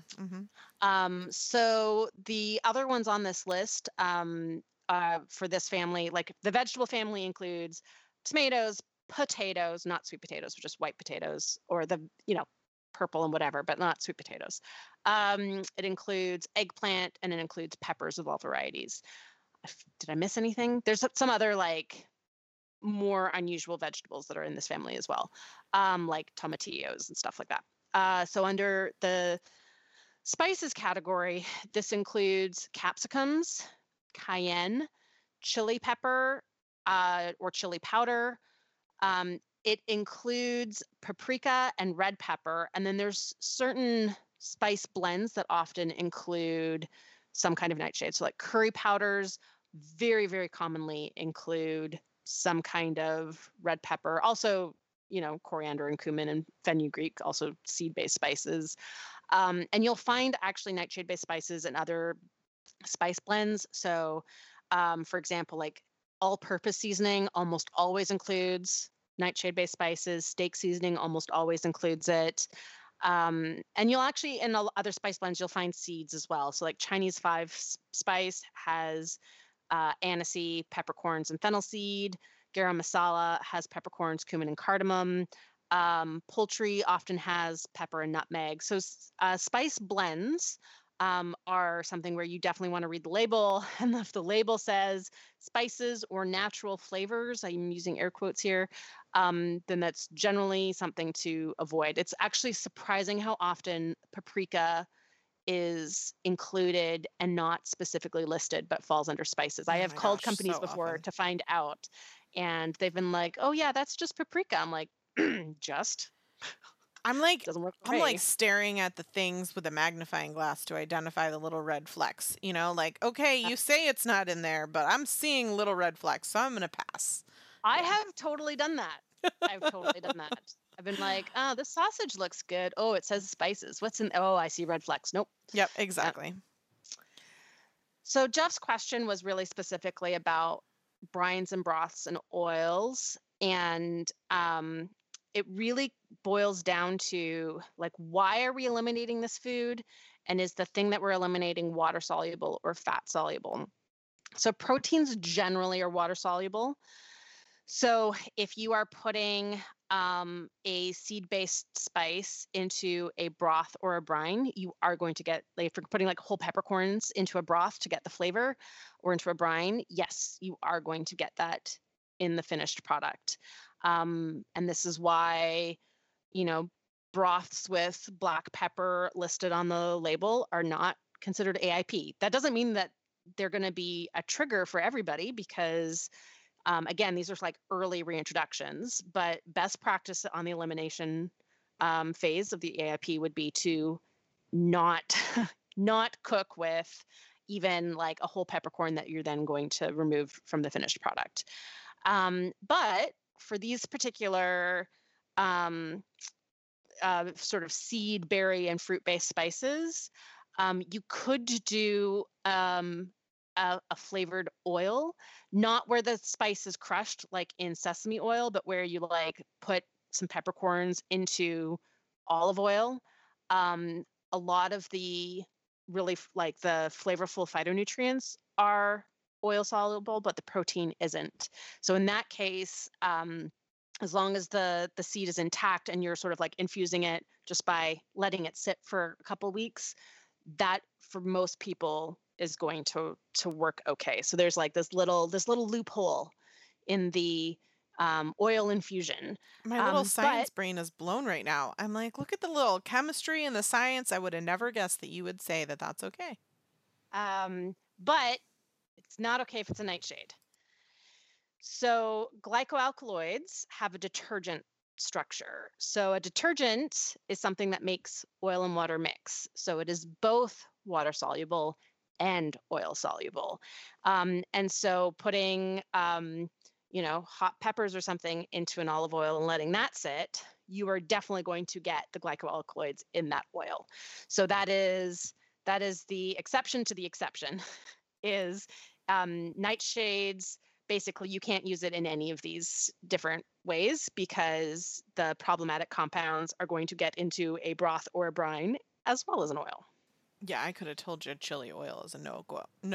So the other ones on this list for this family, like the vegetable family, includes tomatoes, potatoes, not sweet potatoes, but just white potatoes, or the, purple and whatever, but not sweet potatoes. It includes eggplant, and it includes peppers of all varieties. Did I miss anything? There's some other like more unusual vegetables that are in this family as well, like tomatillos and stuff like that. So under the spices category, this includes capsicums, cayenne, chili pepper, or chili powder. It includes paprika and red pepper. And then there's certain spice blends that often include some kind of nightshade. So like curry powders very, very commonly include some kind of red pepper. Also, coriander and cumin and fenugreek, also seed-based spices. And you'll find actually nightshade-based spices in other spice blends. So, for example, like all-purpose seasoning almost always includes nightshade-based spices. Steak seasoning almost always includes it. And you'll actually, in other spice blends, you'll find seeds as well. So like Chinese 5-spice has aniseed, peppercorns, and fennel seed. Garam masala has peppercorns, cumin, and cardamom. Poultry often has pepper and nutmeg. So spice blends are something where you definitely want to read the label. And if the label says spices or natural flavors, I'm using air quotes here, then that's generally something to avoid. It's actually surprising how often paprika is included and not specifically listed, but falls under spices. I have called companies before to find out, and they've been like, "Oh yeah, that's just paprika." I'm like, "Just." I'm like, doesn't work. I'm like staring at the things with a magnifying glass to identify the little red flecks. Like, okay, you say it's not in there, but I'm seeing little red flecks, so I'm gonna pass. I have totally done that. I've totally done that. I've been like, oh, this sausage looks good. Oh, it says spices. What's in? Oh, I see red flecks. Nope. Yep, exactly. Yep. So Jeff's question was really specifically about brines and broths and oils, and it really boils down to like, why are we eliminating this food, and is the thing that we're eliminating water soluble or fat soluble? So proteins generally are water soluble. So if you are putting a seed-based spice into a broth or a brine, you are going to get, like, if you're putting like whole peppercorns into a broth to get the flavor, or into a brine, yes, you are going to get that in the finished product. And this is why, broths with black pepper listed on the label are not considered AIP. That doesn't mean that they're going to be a trigger for everybody, because again, these are like early reintroductions, but best practice on the elimination phase of the AIP would be to not cook with even like a whole peppercorn that you're then going to remove from the finished product. But for these particular sort of seed, berry, and fruit-based spices. You could do a flavored oil, not where the spice is crushed like in sesame oil, but where you like put some peppercorns into olive oil. Um, a lot of the really like the flavorful phytonutrients are oil soluble, but the protein isn't. So in that case, as long as the seed is intact and you're sort of like infusing it just by letting it sit for a couple weeks, that for most people is going to work okay. So there's like this little loophole in the oil infusion. My little But science brain is blown right now. I'm like, look at the little chemistry and the science. I would have never guessed that you would say that that's okay. but it's not okay if it's a nightshade. So glycoalkaloids have a detergent structure. So a detergent is something that makes oil and water mix. So it is both water soluble and oil soluble. And so putting, hot peppers or something into an olive oil and letting that sit, you are definitely going to get the glycoalkaloids in that oil. So that is the exception to the exception. Is nightshades. Basically, you can't use it in any of these different ways because the problematic compounds are going to get into a broth or a brine as well as an oil. Yeah, I could have told you chili oil is a no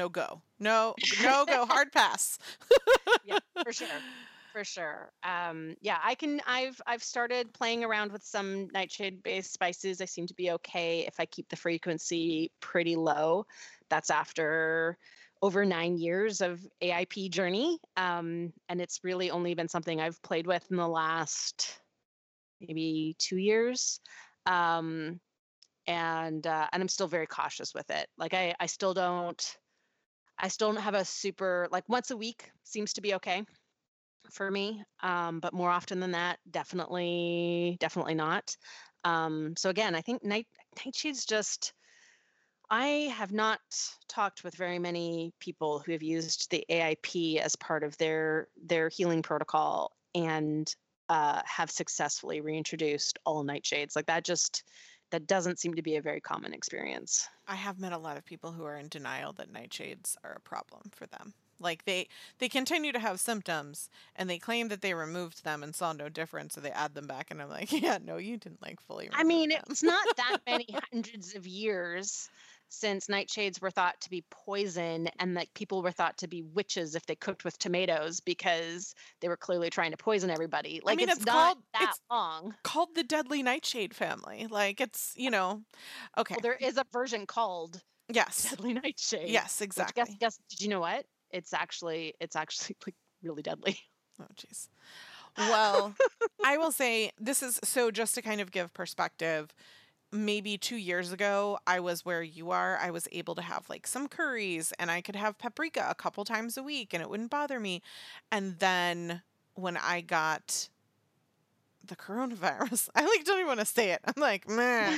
go, hard pass. Yeah, for sure. For sure. I've started playing around with some nightshade-based spices. I seem to be okay if I keep the frequency pretty low. That's after over 9 years of AIP journey. And it's really only been something I've played with in the last maybe 2 years. And I'm still very cautious with it. Like I still don't have a super, like once a week seems to be okay for me. But more often than that, definitely not. So again, I think nightshade's just, I have not talked with very many people who have used the AIP as part of their healing protocol and have successfully reintroduced all nightshades. Like that doesn't seem to be a very common experience. I have met a lot of people who are in denial that nightshades are a problem for them. Like they continue to have symptoms and they claim that they removed them and saw no difference, so they add them back. And I'm like, yeah, no, you didn't like fully remove them. It's not that many hundreds of years since nightshades were thought to be poison and like people were thought to be witches if they cooked with tomatoes because they were clearly trying to poison everybody. Like it's not that long. Called the deadly nightshade family. Like it's, okay. Well, there is a version called Yes. Deadly Nightshade. Yes, exactly. Guess did you know what? It's actually like really deadly. Oh, jeez. Well, I will say this is so just to kind of give perspective. Maybe 2 years ago, I was where you are. I was able to have like some curries and I could have paprika a couple times a week and it wouldn't bother me. And then when I got the coronavirus, I like don't even want to say it. I'm like, meh.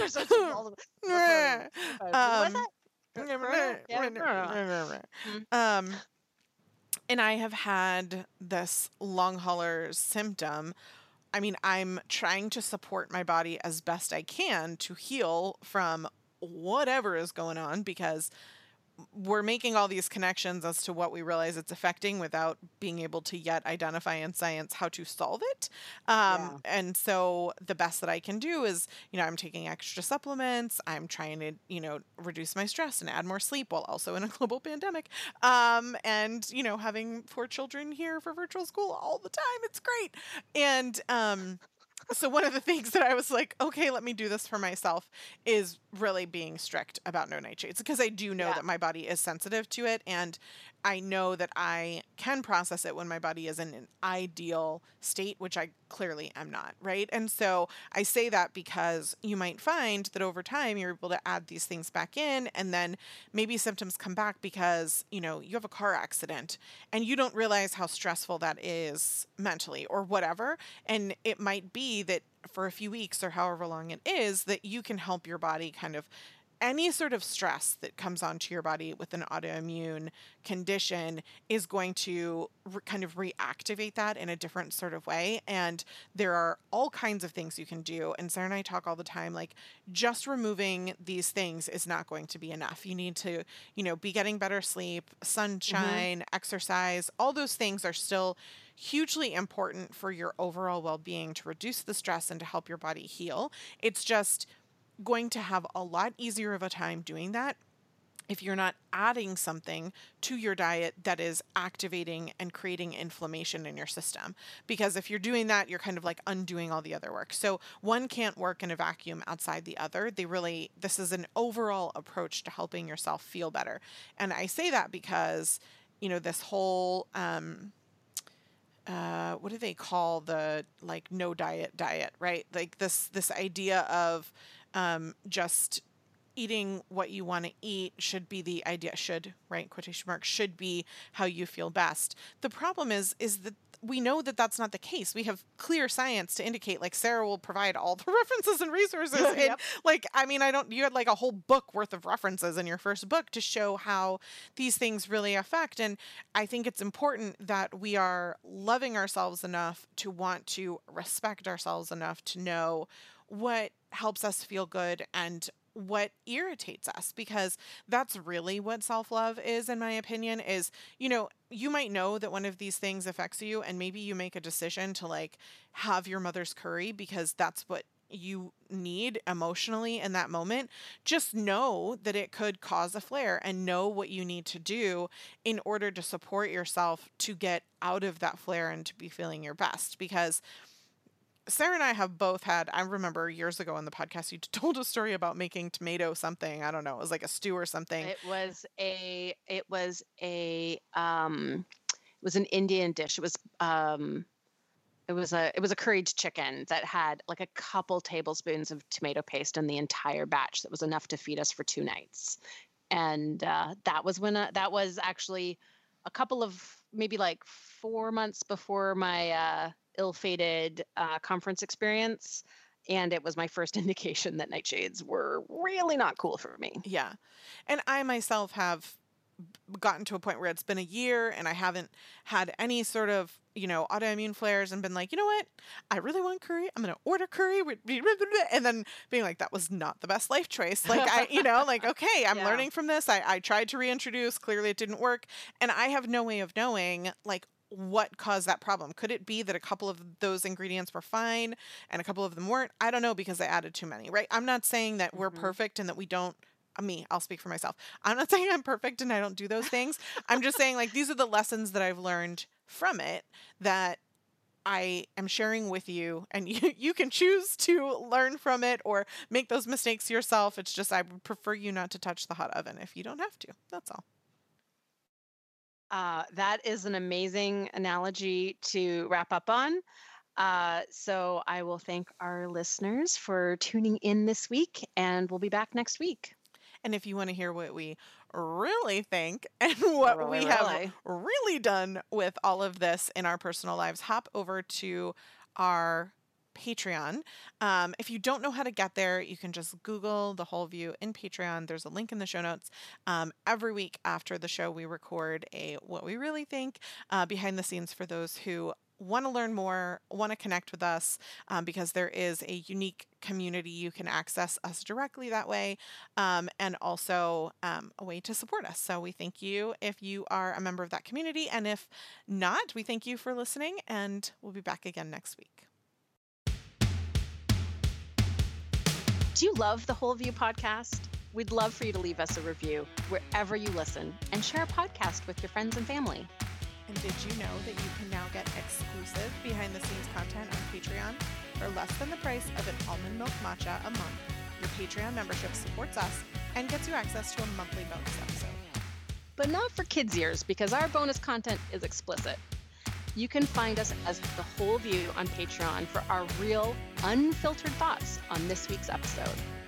And I have had this long hauler symptom. I mean, I'm trying to support my body as best I can to heal from whatever is going on because we're making all these connections as to what we realize it's affecting without being able to yet identify in science how to solve it. And so the best that I can do is, I'm taking extra supplements. I'm trying to, reduce my stress and add more sleep while also in a global pandemic. And, having 4 children here for virtual school all the time. It's great. And, so one of the things that I was like, okay, let me do this for myself is really being strict about no nightshades because I do know that my body is sensitive to it and I know that I can process it when my body is in an ideal state, which I clearly am not, right? And so I say that because you might find that over time you're able to add these things back in and then maybe symptoms come back because, you have a car accident and you don't realize how stressful that is mentally or whatever. And it might be that for a few weeks or however long it is that you can help your body kind of any sort of stress that comes onto your body with an autoimmune condition is going to kind of reactivate that in a different sort of way. And there are all kinds of things you can do. And Sarah and I talk all the time, like just removing these things is not going to be enough. You need to, be getting better sleep, sunshine, exercise, all those things are still hugely important for your overall well-being to reduce the stress and to help your body heal. It's just going to have a lot easier of a time doing that if you're not adding something to your diet that is activating and creating inflammation in your system. Because if you're doing that, you're kind of like undoing all the other work. So one can't work in a vacuum outside the other. This is an overall approach to helping yourself feel better. And I say that because, this whole, what do they call the like no diet, right? Like this idea of just eating what you want to eat should be the idea, right? Quotation marks, should be how you feel best. The problem is that we know that that's not the case. We have clear science to indicate, like Sarah will provide all the references and resources. Yep. And you had like a whole book worth of references in your first book to show how these things really affect. And I think it's important that we are loving ourselves enough to want to respect ourselves enough to know what helps us feel good and what irritates us, because that's really what self-love is, in my opinion, is, you might know that one of these things affects you, and maybe you make a decision to like have your mother's curry because that's what you need emotionally in that moment. Just know that it could cause a flare, and know what you need to do in order to support yourself to get out of that flare and to be feeling your best. Because Sarah and I have both had, I remember years ago in the podcast, you told a story about making tomato something. I don't know. It was like a stew or something. It was an Indian dish. It was a curried chicken that had like a couple tablespoons of tomato paste in the entire batch. That was enough to feed us for 2 nights. And that was actually a couple of, maybe like 4 months before my ill-fated conference experience, and it was my first indication that nightshades were really not cool for me. Yeah. And I myself have gotten to a point where it's been a year and I haven't had any sort of, autoimmune flares, and been like, you know what? I really want curry. I'm going to order curry. And then being like, that was not the best life choice. Like, okay, I'm learning from this. I tried to reintroduce. Clearly it didn't work. And I have no way of knowing, like, what caused that problem. Could it be that a couple of those ingredients were fine and a couple of them weren't? I don't know, because I added too many, right? I'm not saying that we're perfect and that we don't, I'll speak for myself. I'm not saying I'm perfect and I don't do those things. I'm just saying, like, these are the lessons that I've learned from it that I am sharing with you, and you can choose to learn from it or make those mistakes yourself. It's just, I would prefer you not to touch the hot oven if you don't have to. That's all. That is an amazing analogy to wrap up on. So I will thank our listeners for tuning in this week, and we'll be back next week. And if you want to hear what we really think and what we have really done with all of this in our personal lives, hop over to our Patreon. If you don't know how to get there, you can just Google The Whole View in Patreon. There's a link in the show notes. Every week after the show, we record a what we really think behind the scenes for those who want to learn more, want to connect with us, because there is a unique community. You can access us directly that way, and also a way to support us. So we thank you if you are a member of that community. And if not, we thank you for listening, and we'll be back again next week. Do you love the Whole View podcast? We'd love for you to leave us a review wherever you listen, and share our podcast with your friends and family. And did you know that you can now get exclusive behind-the-scenes content on Patreon for less than the price of an almond milk matcha a month? Your Patreon membership supports us and gets you access to a monthly bonus episode. But not for kids' ears, because our bonus content is explicit. You can find us as The Whole View on Patreon for our real, unfiltered thoughts on this week's episode.